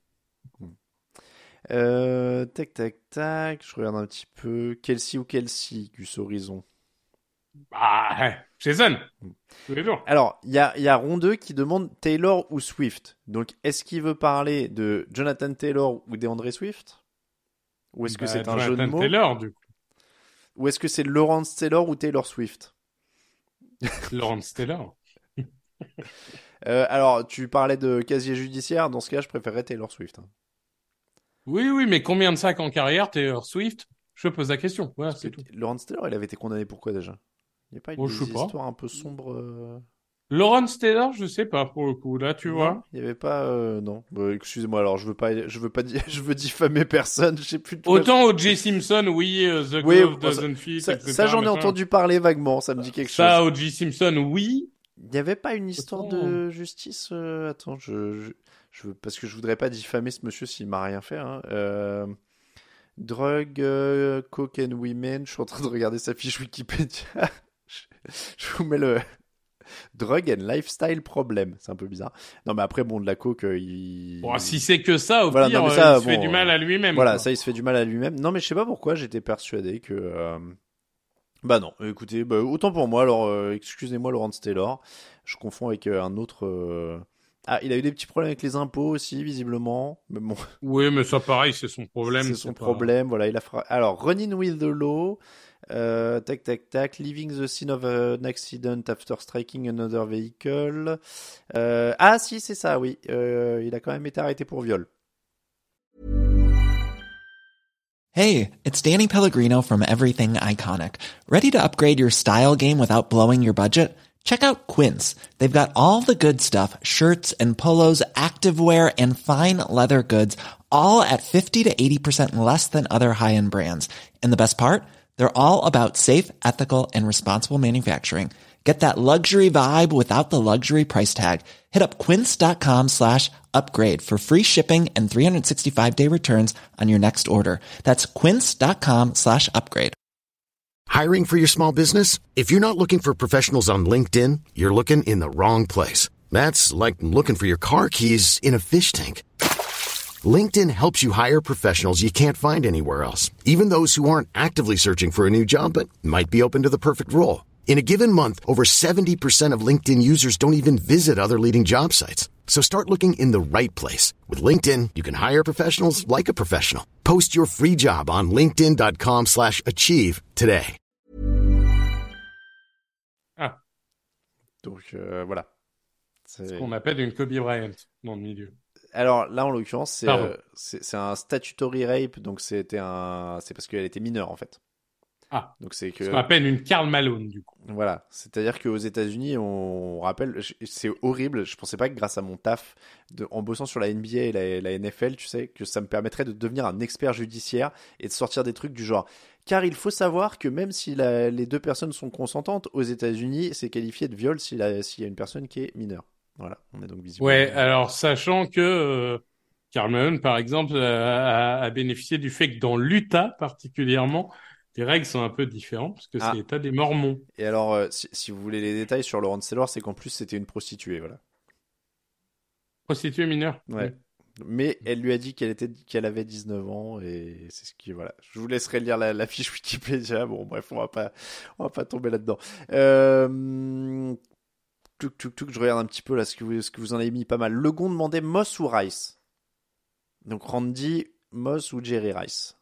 Euh, tac, tac, tac. Je regarde un petit peu. Kelsey ou Kelsey, Gus Horizon. Ah, ouais. Jason, tous les jours. Alors, il y a, y a Rondeux qui demande Taylor ou Swift. Donc, est-ce qu'il veut parler de Jonathan Taylor ou DeAndre Swift? Ou est-ce que Bah, c'est un jeu de Jonathan mots? Taylor, du coup. Ou est-ce que c'est Lawrence Taylor ou Taylor Swift? Lawrence Taylor. Euh, alors, tu parlais de casier judiciaire. Dans ce cas, je préférerais Taylor Swift, hein. Oui, oui, mais combien de sacs en carrière, Taylor Swift? Je pose la question. Voilà, c'est tout. Lawrence Taylor, il avait été condamné pour quoi déjà? Il n'y a pas eu Oh, des je sais pas. histoires un peu sombres euh, Lawrence Taylor, je sais pas pour le coup. Là, tu non, vois. il n'y avait pas. euh, non. Bah, excusez-moi. Alors, je veux pas. Je veux pas dire. Je veux diffamer personne. Je sais plus. De quoi Autant O J Simpson, oui, euh, The Oui, Glove bon, ça- doesn't fit, Ça, et cetera. ça, j'en ai machin. entendu parler vaguement. Ça me dit quelque Ça, chose. O J Simpson, oui. Il n'y avait pas une histoire Autant- de justice euh, Attends, je, je, je veux- parce que je voudrais pas diffamer ce monsieur s'il m'a rien fait. Hein. Euh, Drug, euh, coke and women. Je suis en train de regarder sa fiche Wikipédia. je, je vous mets le drug and lifestyle problem. C'est un peu bizarre. Non, mais après, bon, de la coke, euh, il. Bon, si c'est que ça, au Voilà, pire, non, mais euh, ça, il se fait bon, du mal à lui-même. Voilà, quoi. ça, il se fait du mal à lui-même. Non, mais je sais pas pourquoi j'étais persuadé que. euh, Bah non, écoutez, bah, autant pour moi. Alors, euh, excusez-moi, Lawrence Taylor. Je confonds avec euh, un autre, euh, Ah, il a eu des petits problèmes avec les impôts aussi, visiblement. Mais bon, Oui, mais ça, pareil, c'est son problème. c'est son pas- problème. Voilà, il a fra... Alors, Running with the Law, euh, tac, tac, tac, Leaving the scene of an accident after striking another vehicle. Euh, Ah, si, c'est ça, oui. Euh, il a quand même été arrêté pour viol. Hey, it's Danny Pellegrino from Everything Iconic. Ready to upgrade your style game without blowing your budget? Check out Quince. They've got all the good stuff, shirts and polos, activewear, and fine leather goods, all at fifty to eighty percent less than other high-end brands. And the best part? They're all about safe, ethical, and responsible manufacturing. Get that luxury vibe without the luxury price tag. Hit up quince.com slash upgrade for free shipping and three sixty-five day returns on your next order. That's quince.com slash upgrade. Hiring for your small business? If you're not looking for professionals on LinkedIn, you're looking in the wrong place. That's like looking for your car keys in a fish tank. LinkedIn helps you hire professionals you can't find anywhere else, even those who aren't actively searching for a new job but might be open to the perfect role. In a given month, over seventy percent of LinkedIn users don't even visit other leading job sites. So start looking in the right place. With LinkedIn, you can hire professionals like a professional. Post your free job on linkedin.com slash achieve today. Ah, Donc, euh, voilà. C'est... ce qu'on appelle une Kobe Bryant dans le milieu. Alors là, en l'occurrence, c'est, Pardon. euh, c'est, c'est un statutory rape, donc c'était un... c'est parce qu'elle était mineure, en fait. Ah, Donc c'est que... ce qu'on appelle une Karl Malone, du coup. Voilà, c'est-à-dire qu'aux États-Unis, on rappelle, je- c'est horrible. Je pensais pas que grâce à mon taf, de, en bossant sur la N B A et la, la N F L, tu sais, que ça me permettrait de devenir un expert judiciaire et de sortir des trucs du genre. Car il faut savoir que même si la- les deux personnes sont consentantes, aux États-Unis, c'est qualifié de viol s'il la- s'il y a une personne qui est mineure. Voilà, on est donc visiblement. Ouais, alors sachant que euh, Karl Malone, par exemple, a, a- a bénéficié du fait que dans l'Utah particulièrement, les règles sont un peu différentes parce que Ah. c'est l'État des Mormons. Et alors, euh, si, si vous voulez les détails sur Laurence Taylor, c'est qu'en plus c'était une prostituée, voilà. Prostituée mineure. Ouais. Mais elle lui a dit qu'elle était, qu'elle avait dix-neuf ans et c'est ce qui, voilà. Je vous laisserai lire la, la fiche Wikipédia. Bon, bref, on va pas, on va pas tomber là-dedans. Euh... Touk, touk, touk, je regarde un petit peu là ce que vous, ce que vous en avez mis pas mal. Legon demandait Moss ou Rice. Donc Randy, Moss ou Jerry Rice.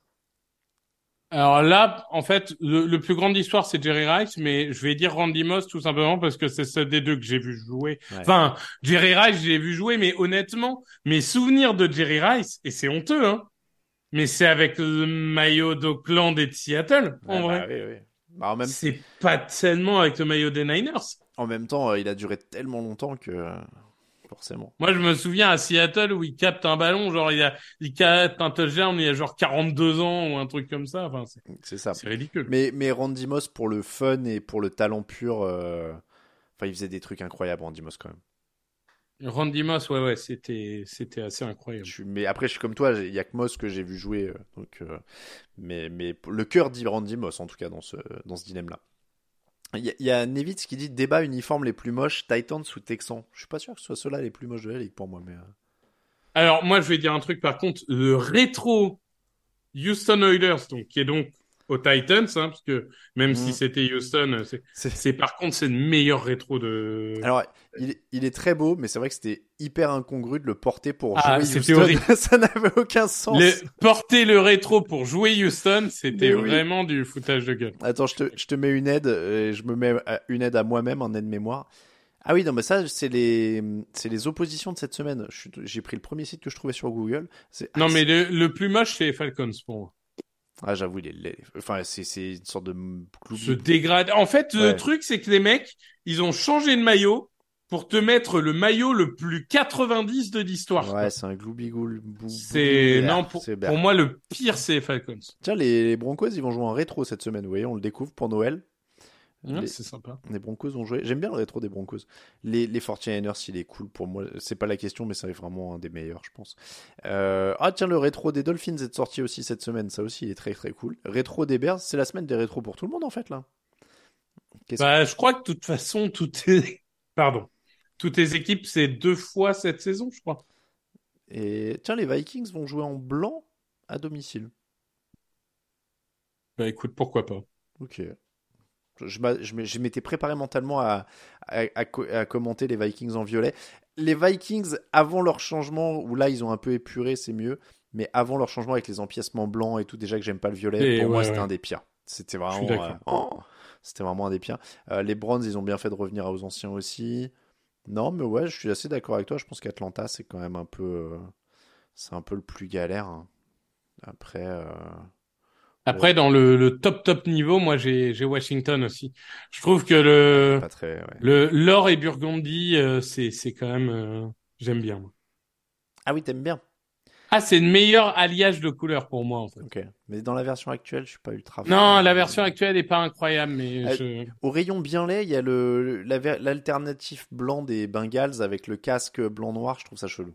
Alors là, en fait, le, le plus grand d'histoire, c'est Jerry Rice, mais je vais dire Randy Moss tout simplement parce que c'est ceux des deux que j'ai vu jouer. Ouais. Enfin, Jerry Rice, j'ai vu jouer, mais honnêtement, mes souvenirs de Jerry Rice, et c'est honteux, hein, mais c'est avec le maillot d'Oakland et de Seattle, en Ouais, vrai. bah, oui, oui. Bah, en même, C'est pas tellement avec le maillot des Niners. en même temps, euh, il a duré tellement longtemps que euh, forcément. Moi, je me souviens à Seattle où il capte un ballon, genre il a, il capte un touchdown, il a genre quarante-deux ans ou un truc comme ça. Enfin, c'est, C'est ça. c'est ridicule. Mais, mais Randy Moss, pour le fun et pour le talent pur, euh, enfin, il faisait des trucs incroyables, Randy Moss, quand même. Randy Moss, ouais, ouais, c'était, c'était assez incroyable. Je suis- mais après, je suis comme toi, il y a que Moss que j'ai vu jouer. euh, donc, euh, mais, mais le cœur dit Randy Moss, en tout cas, dans ce, dans ce dilemme-là. Il y, a- il y a Nevitz qui dit débat uniforme les plus moches, Titans ou Texans. Je suis pas sûr que ce soit ceux-là les plus moches de la ligue pour moi, mais. euh, Alors, moi, je vais dire un truc, par contre, le rétro Houston Oilers, donc, qui est donc aux Titans, hein, parce que même Mhm. si c'était Houston, c'est, c'est- c'est par contre, c'est le meilleur rétro de... Alors, il, est- il est très beau, mais c'est vrai que c'était hyper incongru de le porter pour Ah, jouer c'était Houston. horrible. Ça n'avait aucun sens. Le, porter le rétro pour jouer Houston, c'était Mais oui. vraiment du foutage de gueule. Attends, je te, je te mets une aide, et je me mets à- une aide à moi-même en aide-mémoire. Ah oui, non, mais ça, c'est les, c'est les oppositions de cette semaine. Je suis- J'ai pris le premier site que je trouvais sur Google. C'est, Non, ah, mais c'est- le, le plus moche, c'est les Falcons, pour moi. Ah, j'avoue, il est laid. Enfin, c'est, c'est une sorte de Se dégrade. En fait, le Ouais. truc, c'est que les mecs, ils ont changé de maillot pour te mettre le maillot le plus quatre-vingt-dix de l'histoire. quoi. Ouais, c'est un gloubi-goul. C'est, non, pour, pour moi, le pire, c'est les Falcons. Tiens, les, les Broncos, ils vont jouer en rétro cette semaine. Vous voyez, on le découvre pour Noël. Ouais, Les- c'est sympa. Les Broncos ont joué. J'aime bien le rétro des Broncos. Les, les forty-niners, il est cool pour moi. C'est pas la question, mais c'est vraiment un des meilleurs, je pense. Euh, Ah, tiens, le rétro des Dolphins est sorti aussi cette semaine. Ça aussi, il est très très cool. Rétro des Bears, c'est la semaine des rétros pour tout le monde en fait, là. Qu'est-ce Bah, je crois que de toute façon, toutes les, pardon, toutes les équipes, c'est deux fois cette saison, je crois. Et tiens, les Vikings vont jouer en blanc à domicile. Bah, écoute, pourquoi pas. Ok. Je, je, je m'étais préparé mentalement à, à, à, à commenter les Vikings en violet. Les Vikings, avant leur changement, où là ils ont un peu épuré, c'est mieux, mais avant leur changement avec les empiècements blancs et tout, déjà que j'aime pas le violet, et pour ouais, moi c'était ouais. un des pires. C'était vraiment, euh, oh, c'était vraiment un des pires. Euh, les Browns, ils ont bien fait de revenir aux anciens aussi. Non, mais ouais, je suis assez d'accord avec toi. Je pense qu'Atlanta, c'est quand même un peu, euh, c'est un peu le plus galère. Hein. Après. Euh... Après, ouais. dans le, le top top niveau, moi j'ai, j'ai Washington aussi. Je trouve que le, pas très, ouais. le l'or et burgundy, euh, c'est c'est quand même, euh, j'aime bien. Moi. Ah oui, t'aimes bien. Ah, c'est le meilleur alliage de couleurs pour moi en fait. Ok, mais dans la version actuelle, je suis pas ultra. Non, fan. La version actuelle est pas incroyable, mais euh, je... au rayon bien laid, il y a le la, l'alternatif blanc des Bengals avec le casque blanc noir. Je trouve ça chelou.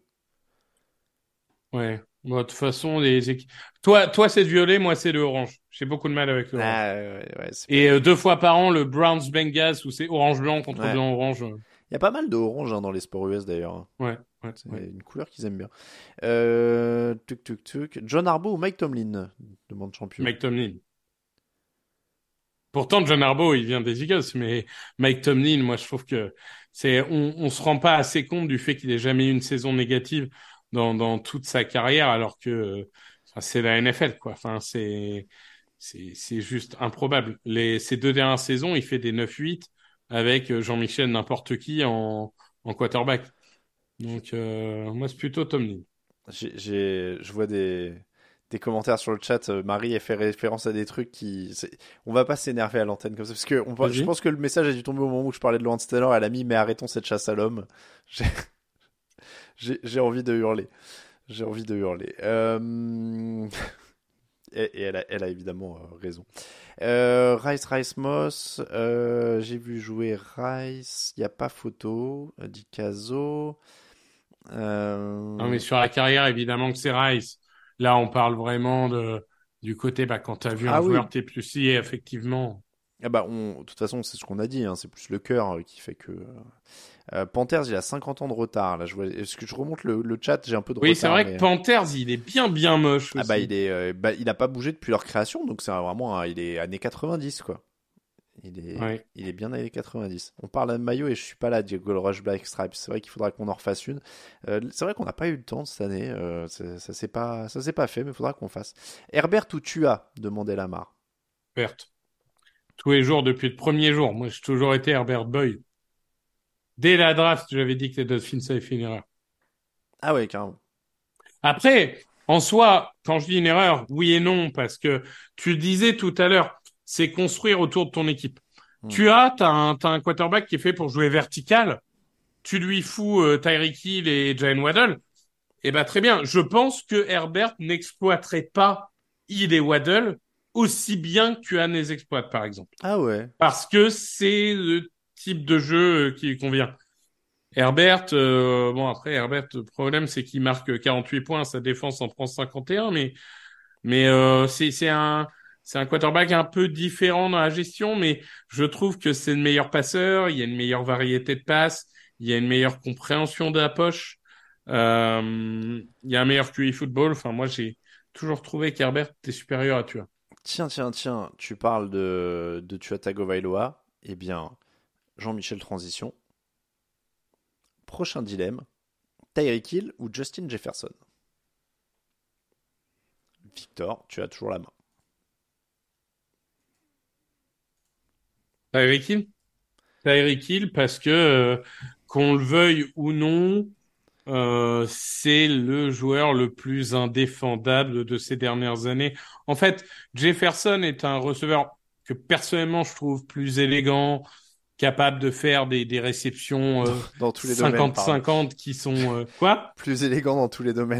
Ouais. Bon, de toute façon, les équipes... Toi, toi, c'est le violet, moi, c'est le orange. J'ai beaucoup de mal avec le orange. Ah, ouais, ouais, c'est Et euh, deux fois par an, le Browns Bengals, où c'est orange-blanc contre ouais. blanc-orange. Il y a pas mal d'orange hein, dans les sports U S d'ailleurs. Ouais, ouais. C'est ouais. une couleur qu'ils aiment bien. Euh, tuk, tuk, tuk. John Harbaugh ou Mike Tomlin demande champion. Mike Tomlin. Pourtant, John Harbaugh, il vient des Eagles, mais Mike Tomlin, moi, je trouve que c'est, on, on se rend pas assez compte du fait qu'il ait jamais eu une saison négative dans, dans toute sa carrière, alors que enfin, c'est la N F L, quoi. Enfin, c'est, c'est, c'est juste improbable. Les, ces deux dernières saisons, il fait des neuf huit avec Jean-Michel n'importe qui en, en quarterback. Donc, euh, moi, c'est plutôt Tomlin. J'ai, j'ai, je vois des, des commentaires sur le chat. Marie a fait référence à des trucs qui... C'est... On va pas s'énerver à l'antenne comme ça. Parce que on va... je pense que le message a dû tomber au moment où je parlais de Lawrence Taylor. Elle a mis « Mais arrêtons cette chasse à l'homme ». J'ai... j'ai, j'ai envie de hurler. J'ai envie de hurler. Euh... Et, et elle, a, elle a évidemment euh, raison. Euh, Rice Rice Moss, euh, j'ai vu jouer Rice, il n'y a pas photo, euh, dit Caso. Euh... Non, mais sur la carrière, évidemment que c'est Rice. Là, on parle vraiment de, du côté, bah, quand tu as vu ah, un oui. joueur T plus I, effectivement. Ah bah, on, de toute façon, c'est ce qu'on a dit, hein, c'est plus le cœur qui fait que... Euh, Panthers, il a cinquante ans de retard. Là, je vois... Est-ce que je remonte le, le chat? J'ai un peu de oui, retard. Oui, c'est vrai mais... que Panthers, il est bien, bien moche aussi. Ah bah, il est, euh, bah, il a pas bougé depuis leur création, donc c'est vraiment, un, il est années quatre-vingt-dix, quoi. Il est, ouais. il est bien années quatre-vingt-dix. On parle de maillot et je suis pas là, Diego Rush Black Stripes. C'est vrai qu'il faudra qu'on en refasse une. Euh, c'est vrai qu'on n'a pas eu le temps cette année. Euh, ça, ça s'est pas, ça s'est pas fait, mais il faudra qu'on fasse. Herbert ou Tua? Demandait Lamar. Herbert. Tous les jours depuis le premier jour. Moi, j'ai toujours été Herbert Boy. Dès la draft, j'avais dit que les Dolphins avaient fait une erreur. Ah ouais, carrément. Après, en soi, quand je dis une erreur, oui et non, parce que tu le disais tout à l'heure, c'est construire autour de ton équipe. Mmh. Tu as, t'as un, t'as un quarterback qui est fait pour jouer vertical. Tu lui fous euh, Tyreek Hill et Jalen Waddle. Eh ben, très bien. Je pense que Herbert n'exploiterait pas Hill et Waddle aussi bien que Tuan les exploite, par exemple. Ah ouais. Parce que c'est le type de jeu qui lui convient. Herbert, euh, bon après Herbert, le problème c'est qu'il marque quarante-huit points, sa défense en prend cinquante et un, mais mais euh, c'est c'est un c'est un quarterback un peu différent dans la gestion, mais je trouve que c'est le meilleur passeur, il y a une meilleure variété de passes, il y a une meilleure compréhension de la poche, euh, il y a un meilleur Q I football. Enfin moi j'ai toujours trouvé qu'Herbert était supérieur à Tua. Tiens tiens tiens, tu parles de de Tua Tagovailoa, eh bien Jean-Michel Transition. Prochain dilemme, Tyreek Hill ou Justin Jefferson? Victor, tu as toujours la main. Tyreek Hill Tyreek Hill parce que, euh, qu'on le veuille ou non, euh, c'est le joueur le plus indéfendable de ces dernières années. En fait, Jefferson est un receveur que personnellement je trouve plus élégant, capable de faire des, des réceptions euh, dans tous les cinquante cinquante qui sont... Euh, quoi? Plus élégant dans tous les domaines.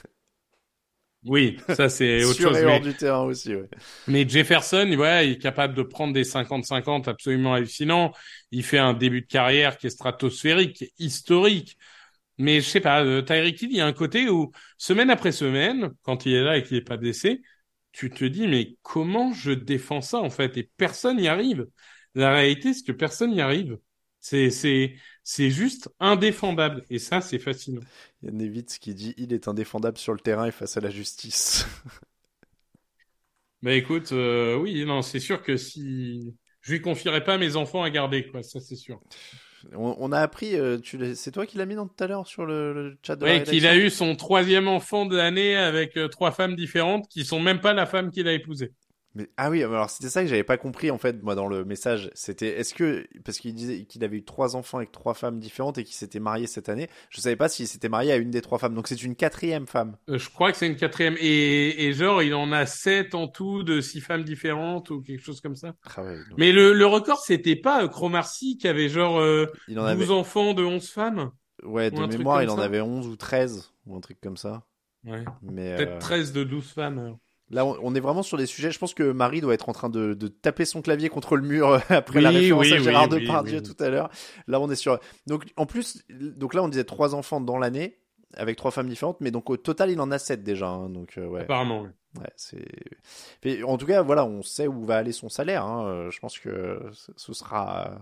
Oui, ça c'est autre Sur chose. Et hors mais... du terrain aussi, ouais. Mais Jefferson, ouais, il est capable de prendre des cinquante cinquante absolument hallucinants. Il fait un début de carrière qui est stratosphérique, qui est historique. Mais je sais pas, euh, Tyreek Hill, il y a un côté où, semaine après semaine, quand il est là et qu'il n'est pas blessé, tu te dis, mais comment je défends ça, en fait? Et personne n'y arrive. La réalité, c'est que personne n'y arrive. C'est, c'est, c'est juste indéfendable. Et ça, c'est fascinant. Il y a Nevitz qui dit, il est indéfendable sur le terrain et face à la justice. Bah écoute, euh, oui, non, c'est sûr que si, je lui confierai pas mes enfants à garder, quoi. Ça, c'est sûr. On, on a appris, euh, tu l'as- c'est toi qui l'as mis dans tout à l'heure sur le, le chat de la Oui, rédaction. qu'il a eu son troisième enfant de l'année avec euh, trois femmes différentes qui sont même pas la femme qu'il a épousée. Mais, ah oui, alors c'était ça que j'avais pas compris en fait, moi, dans le message. C'était, est-ce que, parce qu'il disait qu'il avait eu trois enfants avec trois femmes différentes et qu'il s'était marié cette année, je savais pas s'il s'était marié à une des trois femmes. Donc c'est une quatrième femme. Euh, je crois que c'est une quatrième. Et, et genre, il en a sept en tout de six femmes différentes ou quelque chose comme ça. Ah ouais, donc, Mais le, le record, c'était pas euh, Cromarty qui avait genre euh, il en douze avait, enfants de onze femmes. ouais, ou de un truc mémoire, comme il en ça. avait onze ou treize, ou un truc comme ça. Ouais. Mais, Peut-être euh, treize de douze femmes. alors. là, on, on est vraiment sur des sujets. Je pense que Marie doit être en train de, de taper son clavier contre le mur euh, après Oui, la référence oui, à Gérard oui, Depardieu oui, oui. tout à l'heure. Là, on est sur. Donc, en plus, donc là, on disait trois enfants dans l'année avec trois femmes différentes, mais donc au total, il en a sept déjà. Hein, donc, euh, ouais. Apparemment, oui. Ouais, c'est. Mais en tout cas, voilà, on sait où va aller son salaire. Hein. Euh, Je pense que ce- ce sera.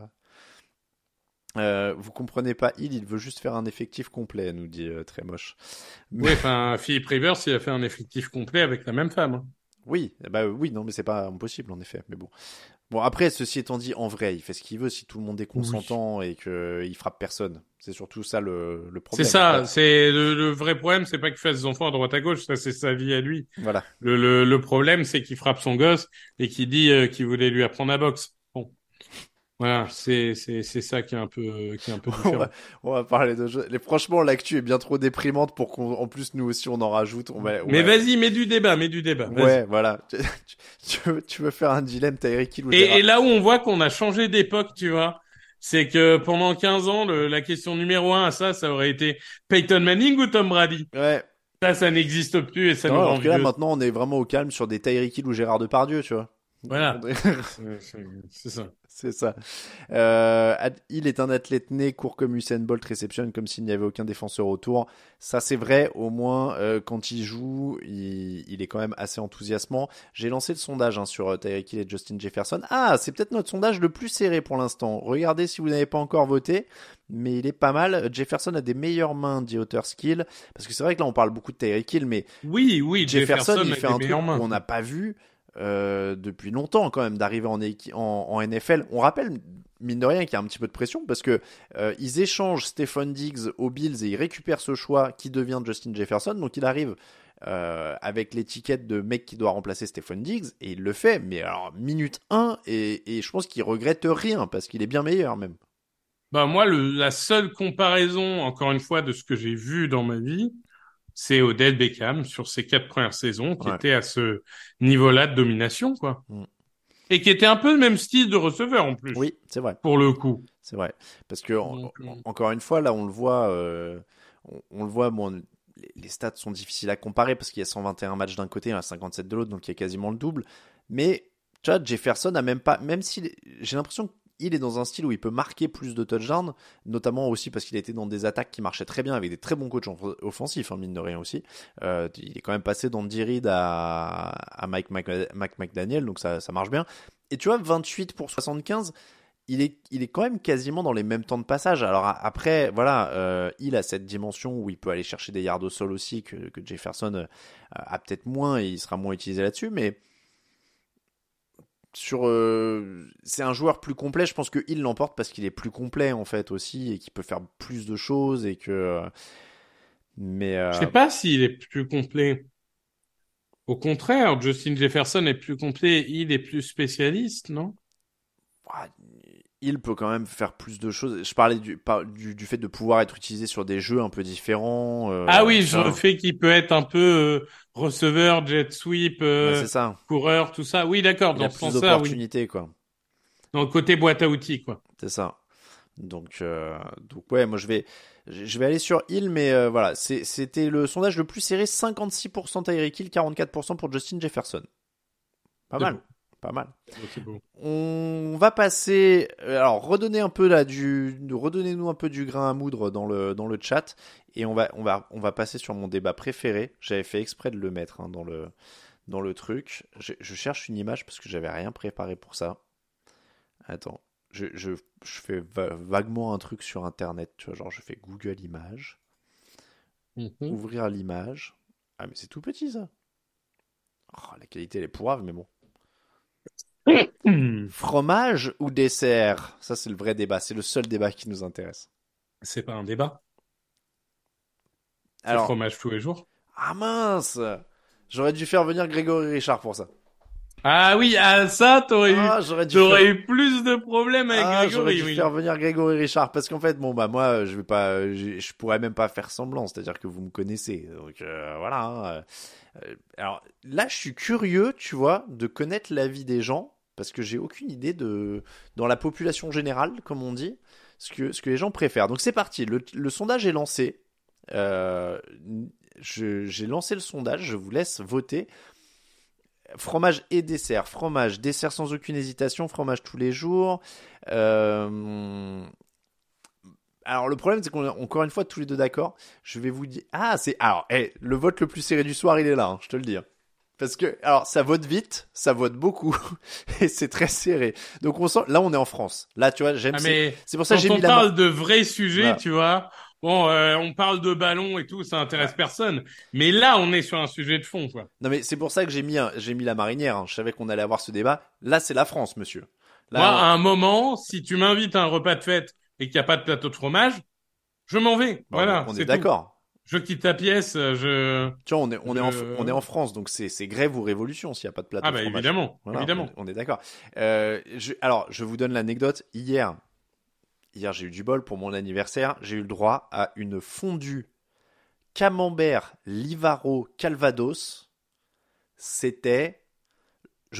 Euh, vous comprenez pas, il, il veut juste faire un effectif complet, nous dit euh, très moche. Oui, enfin, Philippe Rivers, il a fait un effectif complet avec la même femme. hein. Oui, bah oui, non, mais c'est pas impossible en effet. Mais bon, bon après, ceci étant dit, en vrai, il fait ce qu'il veut si tout le monde est consentant et que il frappe personne. C'est surtout ça le, le C'est problème. ça, en fait. c'est le, le vrai problème, c'est pas qu'il fasse des enfants à droite à gauche, ça c'est sa vie à lui. Voilà. Le, le, le problème, c'est qu'il frappe son gosse et qu'il dit euh, qu'il voulait lui apprendre à boxe. Bon, voilà, c'est c'est c'est ça qui est un peu qui est un peu on, différent. va, on va parler de jeux. Les, franchement, l'actu est bien trop déprimante pour qu'on, en plus, nous aussi, on en rajoute. On va, on Mais va- vas-y, mets du débat, mets du débat. vas-y. Ouais, voilà. Tu, tu- tu veux, tu veux faire un dilemme, Tyreek Hill ou Et, Gérard et là où on voit qu'on a changé d'époque, tu vois, c'est que pendant quinze ans, le, la question numéro un à ça, ça aurait été Peyton Manning ou Tom Brady. Ouais. Ça, ça n'existe plus et ça Non, nous alors rend que là, vieux. maintenant, on est vraiment au calme sur des Tyreek Hill ou Gérard Depardieu, tu vois. Voilà. On est- C'est- c'est- C'est ça. C'est ça. Euh, ad- il est un athlète né, court comme Usain Bolt, réceptionne comme s'il n'y avait aucun défenseur autour. Ça, c'est vrai. Au moins, euh, quand il joue, il, il est quand même assez enthousiasmant. J'ai lancé le sondage hein, sur euh, Tyreek Hill et Justin Jefferson. Ah, c'est peut-être notre sondage le plus serré pour l'instant. Regardez si vous n'avez pas encore voté, mais il est pas mal. Jefferson a des meilleures mains, dit Auteur Skill. Parce que c'est vrai que là, on parle beaucoup de Tyreek Hill, mais Oui, oui, Jefferson, il a fait des un truc meilleures mains. qu'on n'a pas vu euh, depuis longtemps quand même, d'arriver en, équi- en, en N F L. On rappelle, mine de rien, qu'il y a un petit peu de pression parce que euh, ils échangent Stephon Diggs aux Bills et ils récupèrent ce choix qui devient Justin Jefferson. Donc il arrive euh, avec l'étiquette de mec qui doit remplacer Stephon Diggs et il le fait, mais alors minute un et, et je pense qu'il regrette rien parce qu'il est bien meilleur même. Bah moi, le, la seule comparaison, encore une fois, de ce que j'ai vu dans ma vie, c'est Odell Beckham sur ses quatre premières saisons, qui Ouais. était à ce niveau-là de domination, quoi. Mm. Et qui était un peu le même style de receveur en plus, Oui, c'est vrai. pour le coup. C'est vrai. Parce que, en- Donc, en- euh, encore une fois, là, on le voit, euh, on, on le voit, bon, les, les stats sont difficiles à comparer parce qu'il y a cent vingt et un matchs d'un côté, il y en a cinquante-sept de l'autre, donc il y a quasiment le double. Mais, tu vois, Jefferson a même pas, même si j'ai l'impression qu'il est dans un style où il peut marquer plus de touchdowns, notamment aussi parce qu'il a été dans des attaques qui marchaient très bien avec des très bons coachs off- offensifs, hein, mine de rien aussi. Euh, il est quand même passé d'Andy Reid à, à Mike, Mc- Mike McDaniel, donc ça, ça marche bien. Et tu vois, vingt-huit pour soixante-quinze, il est, il est quand même quasiment dans les mêmes temps de passage. Alors a- après, voilà, euh, il a cette dimension où il peut aller chercher des yards au sol aussi que, que Jefferson euh, a peut-être moins et il sera moins utilisé là-dessus. Mais sur, euh, c'est un joueur plus complet. Je pense que il l'emporte parce qu'il est plus complet en fait aussi et qu'il peut faire plus de choses et que. euh, mais euh, Je sais pas s'il est plus complet. Au contraire, Justin Jefferson est plus complet, il est plus spécialiste, non? ouah, il peut quand même faire plus de choses. Je parlais du, par- du, du fait de pouvoir être utilisé sur des jeux un peu différents. euh, Ah oui, sur enfin, le fait qu'il peut être un peu euh, receveur, jet sweep, ouais, euh, c'est ça. coureur, tout ça. Oui, d'accord, Il dans a ce plus sens-là, oui. d'opportunités, quoi. Dans le côté boîte à outils, quoi. C'est ça. Donc, euh, donc ouais, moi je vais, je vais aller sur Hill, mais euh, voilà, c'est- c'était le sondage le plus serré, cinquante-six pour cent Tyreek Hill, quarante-quatre pour cent pour Justin Jefferson. Pas C'est mal, beau. pas mal. C'est beau. On va passer, euh, alors redonner un peu là du, redonnez-nous un peu du grain à moudre dans le dans le chat et on va on va on va passer sur mon débat préféré. J'avais fait exprès de le mettre hein, dans le dans le truc. Je, je cherche une image parce que j'avais rien préparé pour ça. Attends, je je je fais va- vaguement un truc sur internet, tu vois, genre je fais Google Images, Mhm. ouvrir l'image. Ah mais c'est tout petit ça. Oh, la qualité elle est pourrave mais bon. Hmm. Fromage ou dessert? Ça, c'est le vrai débat. C'est le seul débat qui nous intéresse. C'est pas un débat. C'est Alors, fromage tous les jours. ah mince! J'aurais dû faire venir Grégory Richard pour ça. Ah oui, ah ça, t'aurais eu, Ah, j'aurais dû t'aurais faire... eu plus de problèmes avec Ah, j'aurais Grégory, dû oui. faire venir Grégory Richard parce qu'en fait, bon bah moi, je vais pas, je, je pourrais même pas faire semblant, c'est-à-dire que vous me connaissez, donc euh, voilà. Hein. Euh, alors là, je suis curieux, tu vois, de connaître l'avis des gens parce que j'ai aucune idée de dans la population générale, comme on dit, ce que ce que les gens préfèrent. Donc c'est parti, le, le sondage est lancé. Euh, je, j'ai lancé le sondage, je vous laisse voter. Fromage et dessert. Fromage, dessert sans aucune hésitation. Fromage tous les jours. Euh... Alors, le problème, c'est qu'on est encore une fois tous les deux d'accord. Je vais vous dire... Ah, c'est... Alors, hey, le vote le plus serré du soir, il est là, hein, je te le dis. Parce que, alors, ça vote vite, ça vote beaucoup, et c'est très serré. Donc, on sent... Là, on est en France. Là, tu vois, j'aime... Ah, c'est... mais c'est pour ça que j'ai quand mis on la... parle de vrais sujets, Voilà. tu vois, bon, euh, on parle de ballon et tout, ça intéresse personne. Mais là, on est sur un sujet de fond, quoi. Non, mais c'est pour ça que j'ai mis, un... j'ai mis la marinière. Hein. Je savais qu'on allait avoir ce débat. Là, c'est la France, monsieur. Là, Moi, on- à un moment, si tu m'invites à un repas de fête et qu'il n'y a pas de plateau de fromage, je m'en vais. Bah, on est- Voilà, on est c'est tout. d'accord. Je quitte ta pièce, je... Tu vois, on est, on, est en, Je- on est en France, donc c'est, c'est grève ou révolution s'il n'y a pas de plateau Ah de bah fromage. évidemment, Voilà, évidemment. On, on est d'accord. Euh, je, alors, je vous donne l'anecdote. Hier, hier, j'ai eu du bol pour mon anniversaire. J'ai eu le droit à une fondue camembert Livaro Calvados. C'était... Je...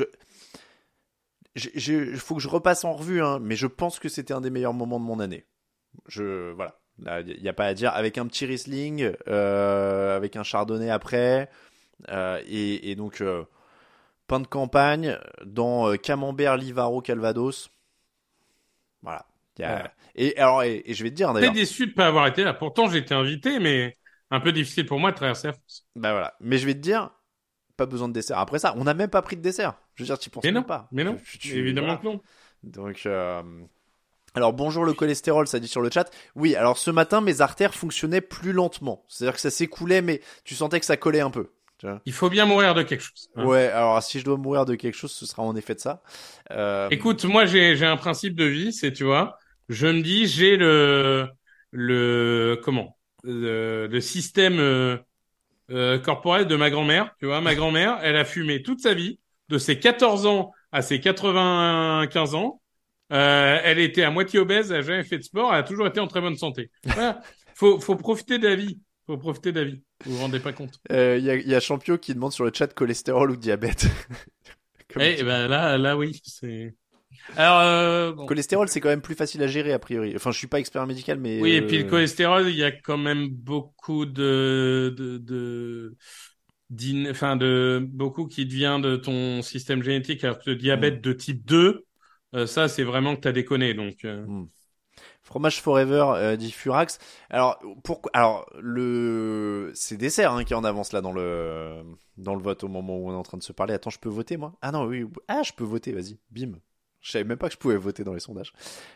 Il faut que je repasse en revue, hein, mais je pense que c'était un des meilleurs moments de mon année. Je... Voilà. Il n'y a pas à dire. Avec un petit Riesling, euh, avec un Chardonnay après... Euh, et, et donc, euh, pain de campagne dans euh, Camembert Livaro Calvados. Voilà. Y a... Voilà. Et, alors, et, et je vais te dire Très d'ailleurs. déçu de pas avoir été là. Pourtant, j'ai été invité, mais un peu difficile pour moi de traverser la France. Bah voilà. Mais je vais te dire, pas besoin de dessert. Après ça, on n'a même pas pris de dessert. Je veux dire, tu penses Mais même non, pas. mais non, Tu- tu- évidemment voilà. que non. Donc, euh... alors bonjour le cholestérol, ça dit sur le chat. Oui, alors ce matin, mes artères fonctionnaient plus lentement. C'est-à-dire que ça s'écoulait, mais tu sentais que ça collait un peu. Tu vois. Il faut bien mourir de quelque chose. hein. Ouais, alors si je dois mourir de quelque chose, ce sera en effet de ça. Euh... Écoute, moi j'ai j'ai un principe de vie, c'est tu vois, je me dis j'ai le le comment le, le système euh, euh, corporel de ma grand-mère, tu vois, ma grand-mère, elle a fumé toute sa vie, de ses quatorze ans à ses quatre-vingt-quinze ans. Euh, elle était à moitié obèse, elle a jamais fait de sport, elle a toujours été en très bonne santé. Voilà. Faut faut profiter de la vie, faut profiter de la vie. Vous vous rendez pas compte. Il euh, y, a, y a Champio qui demande sur le chat cholestérol ou diabète. Comme Eh tu- ben là là oui, c'est alors euh, bon. Cholestérol, c'est quand même plus facile à gérer a priori. Enfin, je suis pas expert médical, mais Oui, et euh, puis le cholestérol, il y a quand même beaucoup de, de, de, d'in- enfin de, beaucoup qui devient de ton système génétique, alors que le diabète de type deux, euh, ça, c'est vraiment que t'as déconné, donc, euh. hmm. Fromage Forever euh, dit Furax. Alors pourquoi Alors le c'est dessert hein, qui est en avance là dans le dans le vote au moment où on est en train de se parler. Attends, je peux voter moi Ah non, oui. Ah, je peux voter. Vas-y, bim. Je savais même pas que je pouvais voter dans les sondages.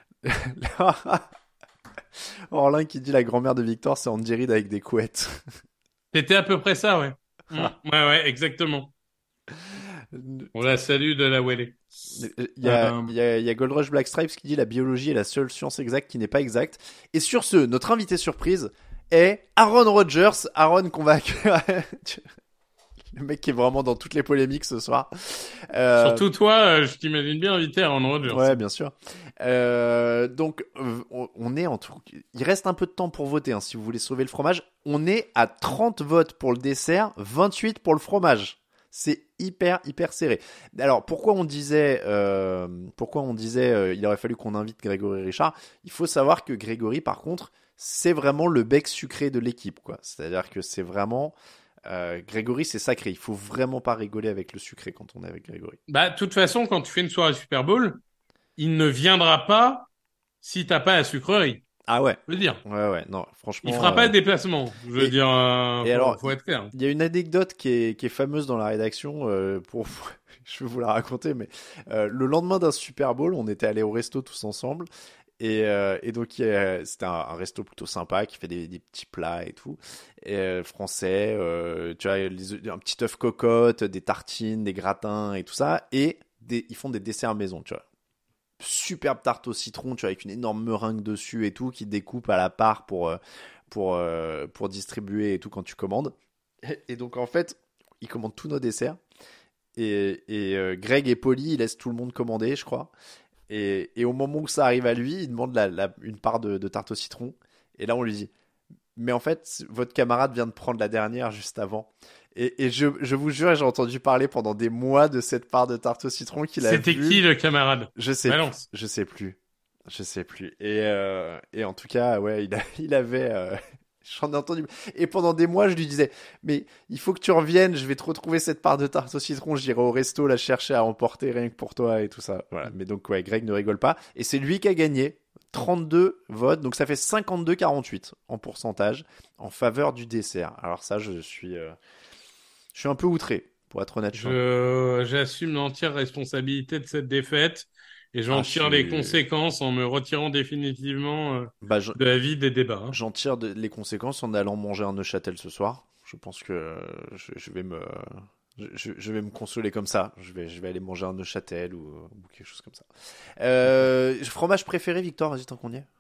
Orlin qui dit la grand-mère de Victor, c'est Andy Reid avec des couettes. C'était à peu près ça, ouais. Mm. Ouais, ouais, exactement. On la salue de là où elle est. Il y a, Euh, il y a, il y a Gold Rush Black Stripes qui dit la biologie est la seule science exacte qui n'est pas exacte. Et sur ce, notre invité surprise est Aaron Rodgers. Aaron qu'on va accueillir. Le mec qui est vraiment dans toutes les polémiques ce soir. Euh, Surtout toi, euh, je t'imagine bien invité à Aaron Rodgers. Ouais, bien sûr. Euh, donc, euh, on, on est en tout. Il reste un peu de temps pour voter hein, si vous voulez sauver le fromage. On est à trente votes pour le dessert, vingt-huit pour le fromage. C'est hyper hyper serré. Alors pourquoi on disait, euh, pourquoi on disait, euh, il aurait fallu qu'on invite Grégory Richard. Il faut savoir que Grégory, par contre, c'est vraiment le bec sucré de l'équipe, quoi. C'est-à-dire que c'est vraiment euh, Grégory, c'est sacré. Il faut vraiment pas rigoler avec le sucré quand on est avec Grégory. Bah, de toute façon, quand tu fais une soirée Super Bowl, il ne viendra pas si t'as pas la sucrerie. Ah ouais. Je veux dire. Ouais ouais. Non, franchement. Il fera euh, pas de déplacement. Je veux et- dire, euh, et faut, alors, faut être clair. Il y a une anecdote qui est, qui est fameuse dans la rédaction, euh, pour, je vais vous la raconter, mais euh, le lendemain d'un Super Bowl, on était allés au resto tous ensemble, et, euh, et donc il y a- c'était un, un resto plutôt sympa qui fait des, des petits plats et tout, et, euh, français, euh, tu vois, les œufs- un petit œuf cocotte, des tartines, des gratins et tout ça, et des, ils font des desserts maison, tu vois. Superbe tarte au citron, tu vois, avec une énorme meringue dessus et tout, qui découpe à la part pour, pour, pour, pour distribuer et tout quand tu commandes. Et donc, en fait, ils commandent tous nos desserts. Et, et euh, Greg est poli, il laisse tout le monde commander, je crois. Et, et au moment où ça arrive à lui, il demande la, la, une part de, de tarte au citron. Et là, on lui dit, mais en fait, votre camarade vient de prendre la dernière juste avant. Et, et je, je vous jure, j'ai entendu parler pendant des mois de cette part de tarte au citron qu'il a C'était vu. qui le camarade? Je sais Balance. plus. Je sais plus. Je sais plus. Et, euh, et en tout cas, ouais, il, a, il avait... Euh... J'en ai entendu. Et pendant des mois, je lui disais, mais il faut que tu reviennes, je vais te retrouver cette part de tarte au citron, j'irai au resto la chercher à emporter rien que pour toi et tout ça. Voilà. Mais donc, ouais, Greg ne rigole pas. Et c'est lui qui a gagné. trente-deux votes, donc ça fait cinquante-deux quarante-huit en pourcentage en faveur du dessert. Alors ça, je suis, euh, je suis un peu outré, pour être honnête. Je, j'assume l'entière responsabilité de cette défaite et j'en Ah, tire suis... les conséquences en me retirant définitivement euh, bah, je... de la vie des débats. Hein. J'en tire de... les conséquences en allant manger un Neuchâtel ce soir. Je pense que je, je vais me... Je, je vais me consoler comme ça. Je vais, je vais aller manger un Neuchâtel ou, ou quelque chose comme ça. Euh, fromage préféré, Victor, vas-y, tant qu'on y est.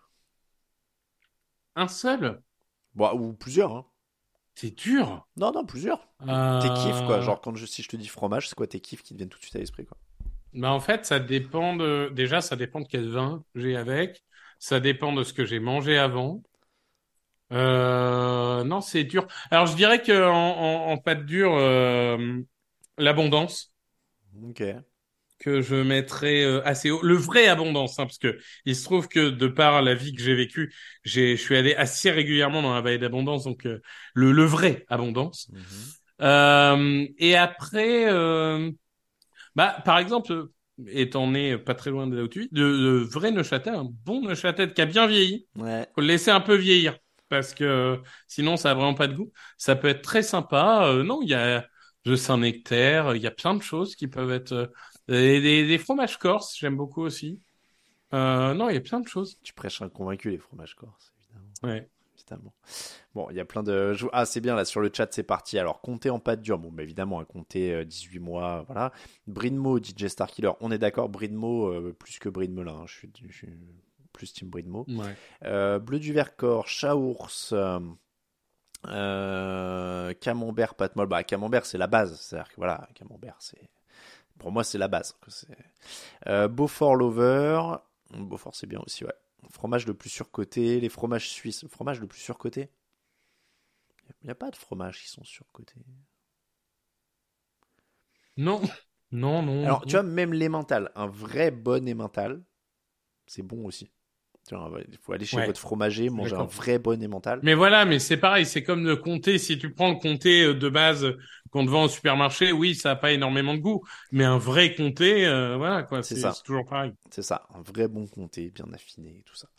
Un seul? Bon, ou plusieurs, hein. C'est dur. Non, non, plusieurs. Euh... Tes kiffs, quoi. Genre, quand je, si je te dis fromage, c'est quoi tes kiffs qui te viennent tout de suite à l'esprit, quoi. Bah, en fait, ça dépend de... Déjà, ça dépend de quel vin j'ai avec. Ça dépend de ce que j'ai mangé avant. Euh... Non, c'est dur. Alors, je dirais que en, en, en pâte dure, euh, l'abondance. Ok. Que je mettrais euh, assez haut. Le vrai abondance, hein, parce que il se trouve que de par la vie que j'ai vécue, j'ai, je suis allé assez régulièrement dans la vallée d'abondance, donc euh, le, le vrai abondance. Mm-hmm. Euh, et après, euh, bah par exemple, étant né pas très loin de là où tu vis, de, de vrai Neuchâtel, un bon Neuchâtel qui a bien vieilli. Ouais. Faut le laisser un peu vieillir parce que sinon ça a vraiment pas de goût. Ça peut être très sympa. Euh, non, il y a de Saint-Nectaire, il y a plein de choses qui peuvent être euh, des, des, des fromages corses, j'aime beaucoup aussi. Euh, non, il y a plein de choses. Tu prêches un convaincu, les fromages corses, évidemment. Ouais. Évidemment. Bon, il y a plein de... Ah, c'est bien, là, sur le chat, c'est parti. Alors, Comté en pâte dure. Bon, bah, évidemment, un Comté euh, dix-huit mois, voilà. Bridmo, D J Starkiller. On est d'accord, Bridmo, euh, plus que Bridmelin. Hein. Je, suis, je suis plus team Bridmo. Ouais. Euh, Bleu du Vercors, Chaours, euh, euh, Camembert, pâte molle. Bah, Camembert, c'est la base. C'est-à-dire que, voilà, Camembert, c'est... Pour moi, c'est la base. C'est... Euh, Beaufort Lover. Beaufort, c'est bien aussi, ouais. Fromage le plus surcoté. Les fromages suisses. Le fromage le plus surcoté. Il n'y a pas de fromages qui sont surcotés. Non. Non, non. Alors, non. tu vois, même l'emmental. Un vrai bon emmental, c'est bon aussi. Il faut aller chez Ouais. votre fromager, manger D'accord. un vrai bon emmental. Mais voilà, mais c'est pareil, c'est comme le comté. Si tu prends le comté de base qu'on te vend au supermarché, oui, ça a pas énormément de goût. Mais un vrai comté, euh, voilà, quoi, C'est c'est, ça. c'est toujours pareil. C'est ça, un vrai bon comté, bien affiné et tout ça.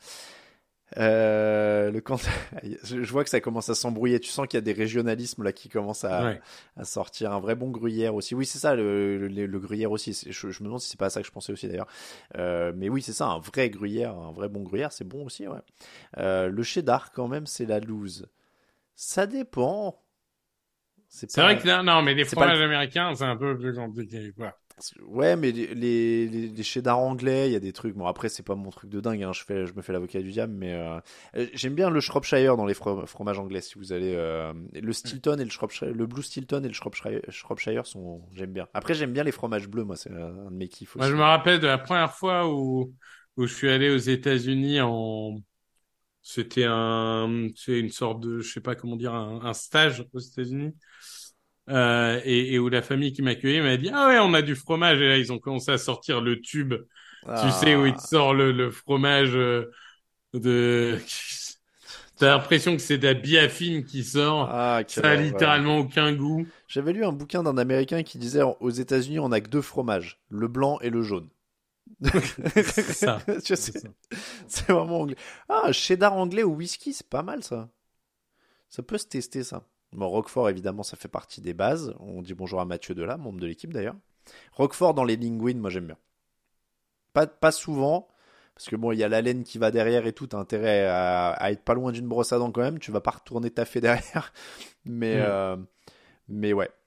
Euh, le camp... Je vois que ça commence à s'embrouiller. Tu sens qu'il y a des régionalismes là qui commencent à, Ouais. à sortir. Un vrai bon gruyère aussi. Oui, c'est ça, le, le, le gruyère aussi. Je, je me demande si c'est pas à ça que je pensais aussi d'ailleurs. Euh, mais oui, c'est ça, un vrai gruyère, un vrai bon gruyère, c'est bon aussi, ouais. Euh, le cheddar, quand même, c'est la loose. Ça dépend. C'est pas... vrai que là, non, mais les c'est fromages pas le... américains, c'est un peu plus compliqué, quoi. Ouais, mais les, les, les cheddar anglais, il y a des trucs. Bon, après, c'est pas mon truc de dingue. Hein. Je, fais, je me fais l'avocat du diable, mais euh, j'aime bien le Shropshire dans les fro- fromages anglais. Si vous allez, euh, le Stilton et le Shropshire, le Blue Stilton et le Shropshire, Shropshire sont, j'aime bien. Après, j'aime bien les fromages bleus. Moi, c'est un de mes kiffs aussi. Moi, je me rappelle de la première fois où où je suis allé aux États-Unis en, c'était un, c'est une sorte de, je sais pas comment dire, un, un stage aux États-Unis. Euh, et, et où la famille qui m'accueillait m'a dit ah ouais, on a du fromage. Et là ils ont commencé à sortir le tube, Ah. tu sais, où il te sort le, le fromage euh, de t'as l'impression que c'est de la biafine qui sort. Ah, Ça a littéralement aucun goût. J'avais lu un bouquin d'un Américain qui disait aux États-Unis on a que deux fromages, le blanc et le jaune. C'est ça. Je sais. C'est ça. C'est vraiment anglais. Ah, cheddar anglais au whisky, c'est pas mal ça. Ça peut se tester ça. Bon, Roquefort, évidemment, ça fait partie des bases. On dit bonjour à Mathieu Delat, membre de l'équipe d'ailleurs. Roquefort dans les linguines, moi j'aime bien. Pas, pas souvent, parce que bon, il y a la laine qui va derrière et tout. T'as intérêt à, à être pas loin d'une brosse à dents quand même. Tu vas pas retourner taffer derrière. Mais, Mm. euh, mais ouais.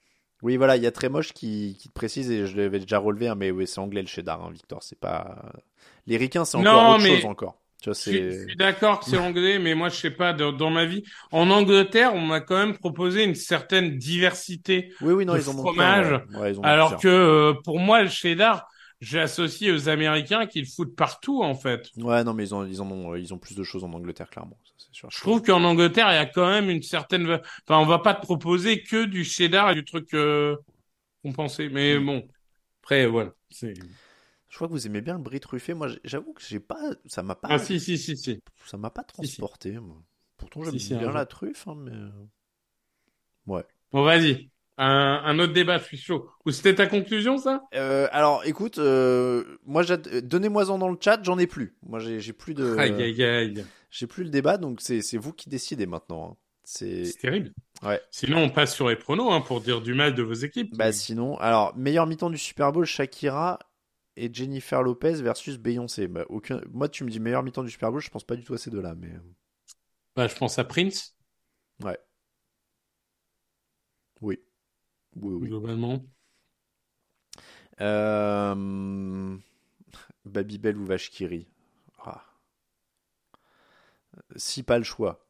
Oui, voilà, il y a très moche qui, qui te précise et je l'avais déjà relevé, hein, mais oui, c'est anglais le cheddar, hein, Victor. C'est pas les ricains, c'est encore Non, autre mais chose encore. Tu vois, je suis, je c'est suis d'accord que c'est anglais, mais moi, je sais pas, dans, dans ma vie, en Angleterre, on m'a quand même proposé une certaine diversité oui, oui, non, de ils en ont plein, fromages, ouais, ouais, ils en ont alors plusieurs. que euh, pour moi, le cheddar, j'ai associé aux Américains qui le foutent partout, en fait. Ouais, non, mais ils ont, ils en ont, euh, ils ont plus de choses en Angleterre, clairement. Ça, c'est sûr. Je que- trouve qu'en Angleterre, il y a quand même une certaine... Enfin, on va pas te proposer que du cheddar et du truc euh, compensé. Mais Mm. bon, après, voilà. C'est... Je crois que vous aimez bien le brie truffé. Moi, j'ai- j'avoue que j'ai pas, ça m'a Ah pas, si, si, si, si. ça m'a pas Si, si. transporté. Moi. Pourtant, j'aime Si, si, un bien la jour. truffe, hein, mais euh, ouais. Bon, vas-y. Un, un autre débat, je suis chaud. Ou c'était ta conclusion, ça? Euh, alors, écoute, euh, moi, j'ad- euh, donnez-moi-en dans le chat, j'en ai plus. Moi, j'ai j'ai plus Aïe, de, aïe, aïe. j'ai plus le débat, donc c'est c'est vous qui décidez maintenant. Hein. C'est C'est terrible. ouais. Sinon, on passe sur les pronos hein, pour dire du mal de vos équipes. Bah sinon, alors meilleur mi-temps du Super Bowl, Shakira et Jennifer Lopez versus Beyoncé. Bah, aucun... Moi, tu me dis meilleur mi-temps du Super Bowl, je pense pas du tout à ces deux-là, mais Bah, je pense à Prince, ouais, oui, oui, oui. globalement. Euh... Babybel ou Vachkiri. Ah. Si pas le choix.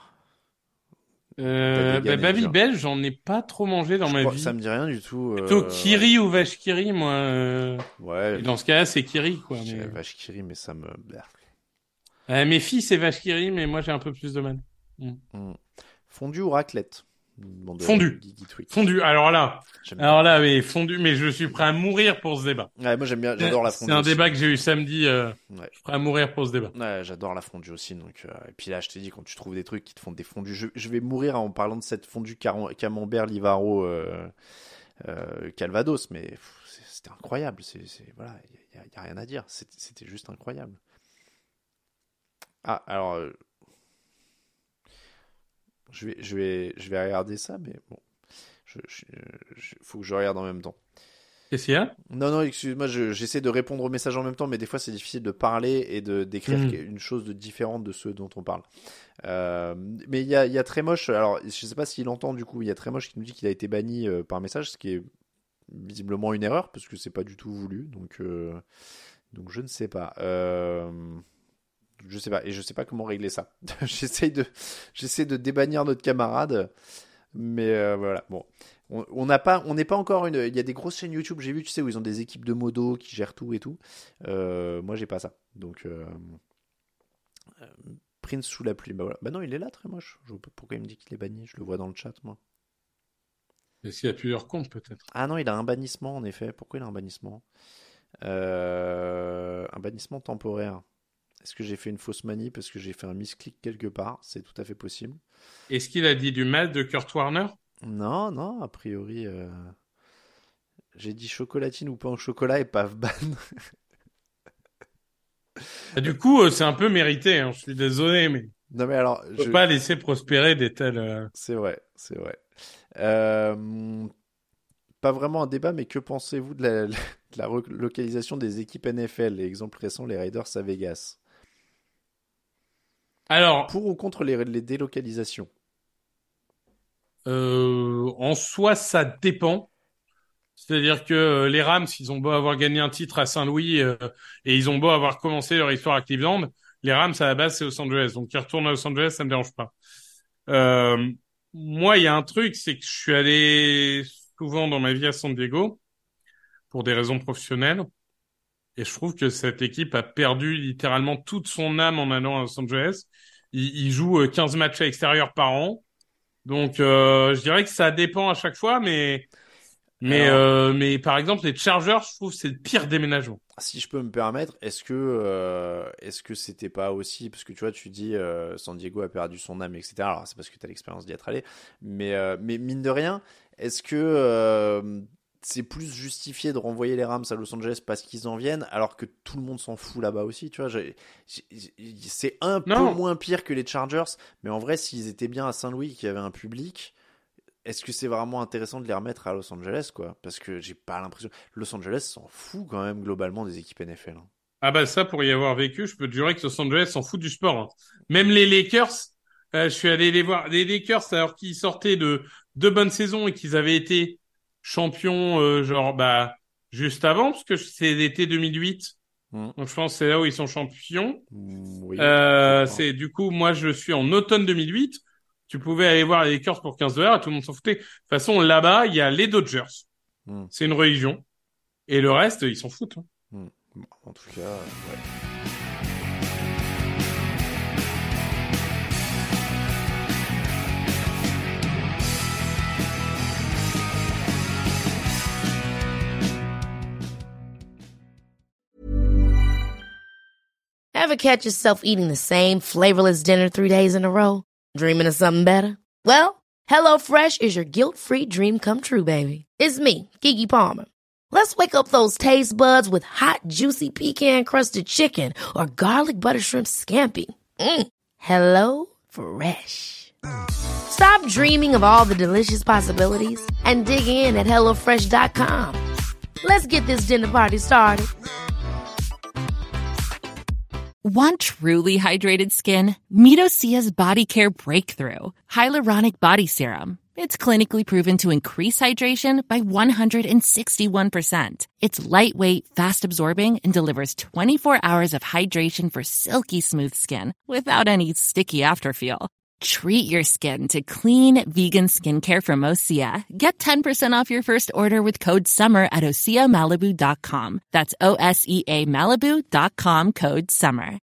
Euh, T'as bah, dégané, tu vois. Babybel, j'en ai pas trop mangé dans Je ma crois- vie. Ça me dit rien du tout. Plutôt euh, Kiri ou Vache Kiri, moi. euh, Ouais. Et dans ce cas-là, c'est Kiri, quoi. Je Mais... dirais Vachkiri, mais ça me. Euh, mes filles, c'est Vache Kiri, mais moi, j'ai un peu plus de mal. Mm. Hmm. Fondu ou raclette? Demande Fondu. Guigui Twig. Fondu. Alors là, J'aime bien. alors là, oui, fondu, mais je suis prêt à mourir pour ce débat. Ouais, moi j'aime bien, j'adore la C'est fondue. un aussi. débat que j'ai eu samedi. Euh, Ouais. je suis prêt à mourir pour ce débat. Ouais, j'adore la fondue aussi. Donc, euh, et puis là, je t'ai dit, quand tu trouves des trucs qui te font des fondues, je, je vais mourir en parlant de cette fondue caram- camembert Livaro euh, euh, Calvados, mais pff, c'est- c'était incroyable. C'est, c'est- voilà, il y, a- y a rien à dire. C'était, c'était juste incroyable. Ah, alors, euh, je vais, je vais, je vais regarder ça, mais bon, je, je- je- faut que je regarde en même temps. Qu'est-ce qu'il y a? Non, non, excuse-moi, je- j'essaie de répondre aux messages en même temps, mais des fois c'est difficile de parler et de d'écrire Mhm. une chose de différente de ceux dont on parle. Euh, mais il y a, il y a très moche, alors je sais pas s'il entend du coup, il y a très moche qui nous dit qu'il a été banni euh, par message, ce qui est visiblement une erreur parce que c'est pas du tout voulu, donc euh, donc je ne sais pas. Euh, je sais pas et je sais pas comment régler ça. J'essaie de j'essaie de débannir notre camarade, mais euh, voilà, bon. On on n'a pas, on n'est pas encore une. Il y a des grosses chaînes YouTube, j'ai vu, tu sais, où ils ont des équipes de modos qui gèrent tout et tout. Euh, moi, j'ai pas ça. Donc, euh, euh, Prince sous la pluie. Bah voilà. Bah non, il est là, très moche. Je vois pas pourquoi il me dit qu'il est banni. Je le vois dans le chat, moi. Est-ce qu'il y a plusieurs comptes, peut-être? Ah non, il a un bannissement, en effet. Pourquoi il a un bannissement? Euh, Un bannissement temporaire. Est-ce que j'ai fait une fausse manie parce que j'ai fait un misclick quelque part? C'est tout à fait possible. Est-ce qu'il a dit du mal de Kurt Warner? Non, non, a priori, euh, j'ai dit chocolatine ou pain au chocolat et paf ban. Ah, du coup, euh, c'est un peu mérité, hein, je suis désolé, mais Non mais alors, on peut je... pas laisser prospérer des tels... euh, c'est vrai, c'est vrai. Euh, Pas vraiment un débat, mais que pensez-vous de la, de la relocalisation des équipes N F L? Exemple récent, les Raiders à Vegas. Alors, Pour ou contre les, les délocalisations? euh, en soi, ça dépend. C'est-à-dire que euh, les Rams, ils ont beau avoir gagné un titre à Saint-Louis euh, et ils ont beau avoir commencé leur histoire à Cleveland, les Rams, à la base, c'est Los Angeles. Donc, qu'ils retournent à Los Angeles, ça me dérange pas. Euh, moi, il y a un truc, c'est que je suis allé souvent dans ma vie à San Diego pour des raisons professionnelles. Et je trouve que cette équipe a perdu littéralement toute son âme en allant à Los Angeles. Ils, ils jouent euh, quinze matchs à l'extérieur par an. Donc, euh, je dirais que ça dépend à chaque fois, mais... Mais, Alors, euh, mais par exemple, les Chargers, je trouve que c'est le pire déménagement. si je peux me permettre, est-ce que euh, est-ce que c'était pas aussi parce que tu vois, tu dis euh, San Diego a perdu son âme, et cetera. Alors c'est parce que tu as l'expérience d'y être allé, mais euh, mais mine de rien, est-ce que euh, c'est plus justifié de renvoyer les Rams à Los Angeles parce qu'ils en viennent, alors que tout le monde s'en fout là-bas aussi, tu vois, j'ai- j'ai- j'ai- c'est un Non. peu moins pire que les Chargers, mais en vrai, s'ils étaient bien à Saint-Louis, qu'il y avait un public. Est-ce que c'est vraiment intéressant de les remettre à Los Angeles, quoi? Parce que j'ai pas l'impression. Los Angeles s'en fout quand même globalement des équipes N F L. Hein. Ah bah ça, pour y avoir vécu, je peux te jurer que Los Angeles s'en fout du sport. Hein. Même les Lakers, euh, je suis allé les voir. Les Lakers, alors qu'ils sortaient de deux bonnes saisons et qu'ils avaient été champions, euh, genre, bah, juste avant, parce que c'est l'été deux mille huit. Mm. Donc, je pense que c'est là où ils sont champions. Mm, oui. Euh, c'est, du coup, moi, je suis en automne deux mille huit. Tu pouvais aller voir les Lakers pour quinze dollars et tout le monde s'en foutait. De toute façon, là-bas, il y a les Dodgers. Mm. C'est une religion. Et le reste, ils s'en foutent. Hein. Mm. Bon, en tout cas, ouais. Ever catch yourself eating the same flavorless dinner three days in a row? Dreaming of something better? Well, HelloFresh is your guilt-free dream come true, baby. It's me, Keke Palmer. Let's wake up those taste buds with hot, juicy pecan-crusted chicken or garlic butter shrimp scampi. Mm. Hello Fresh. Stop dreaming of all the delicious possibilities and dig in at hello fresh dot com. Let's get this dinner party started. Want truly hydrated skin? Meet Osea's Body Care Breakthrough Hyaluronic Body Serum. It's clinically proven to increase hydration by one hundred sixty-one percent. It's lightweight, fast-absorbing, and delivers twenty-four hours of hydration for silky smooth skin without any sticky afterfeel. Treat your skin to clean, vegan skincare from Osea. Get ten percent off your first order with code SUMMER at osea malibu dot com. That's O S E A Malibu dot com, code SUMMER.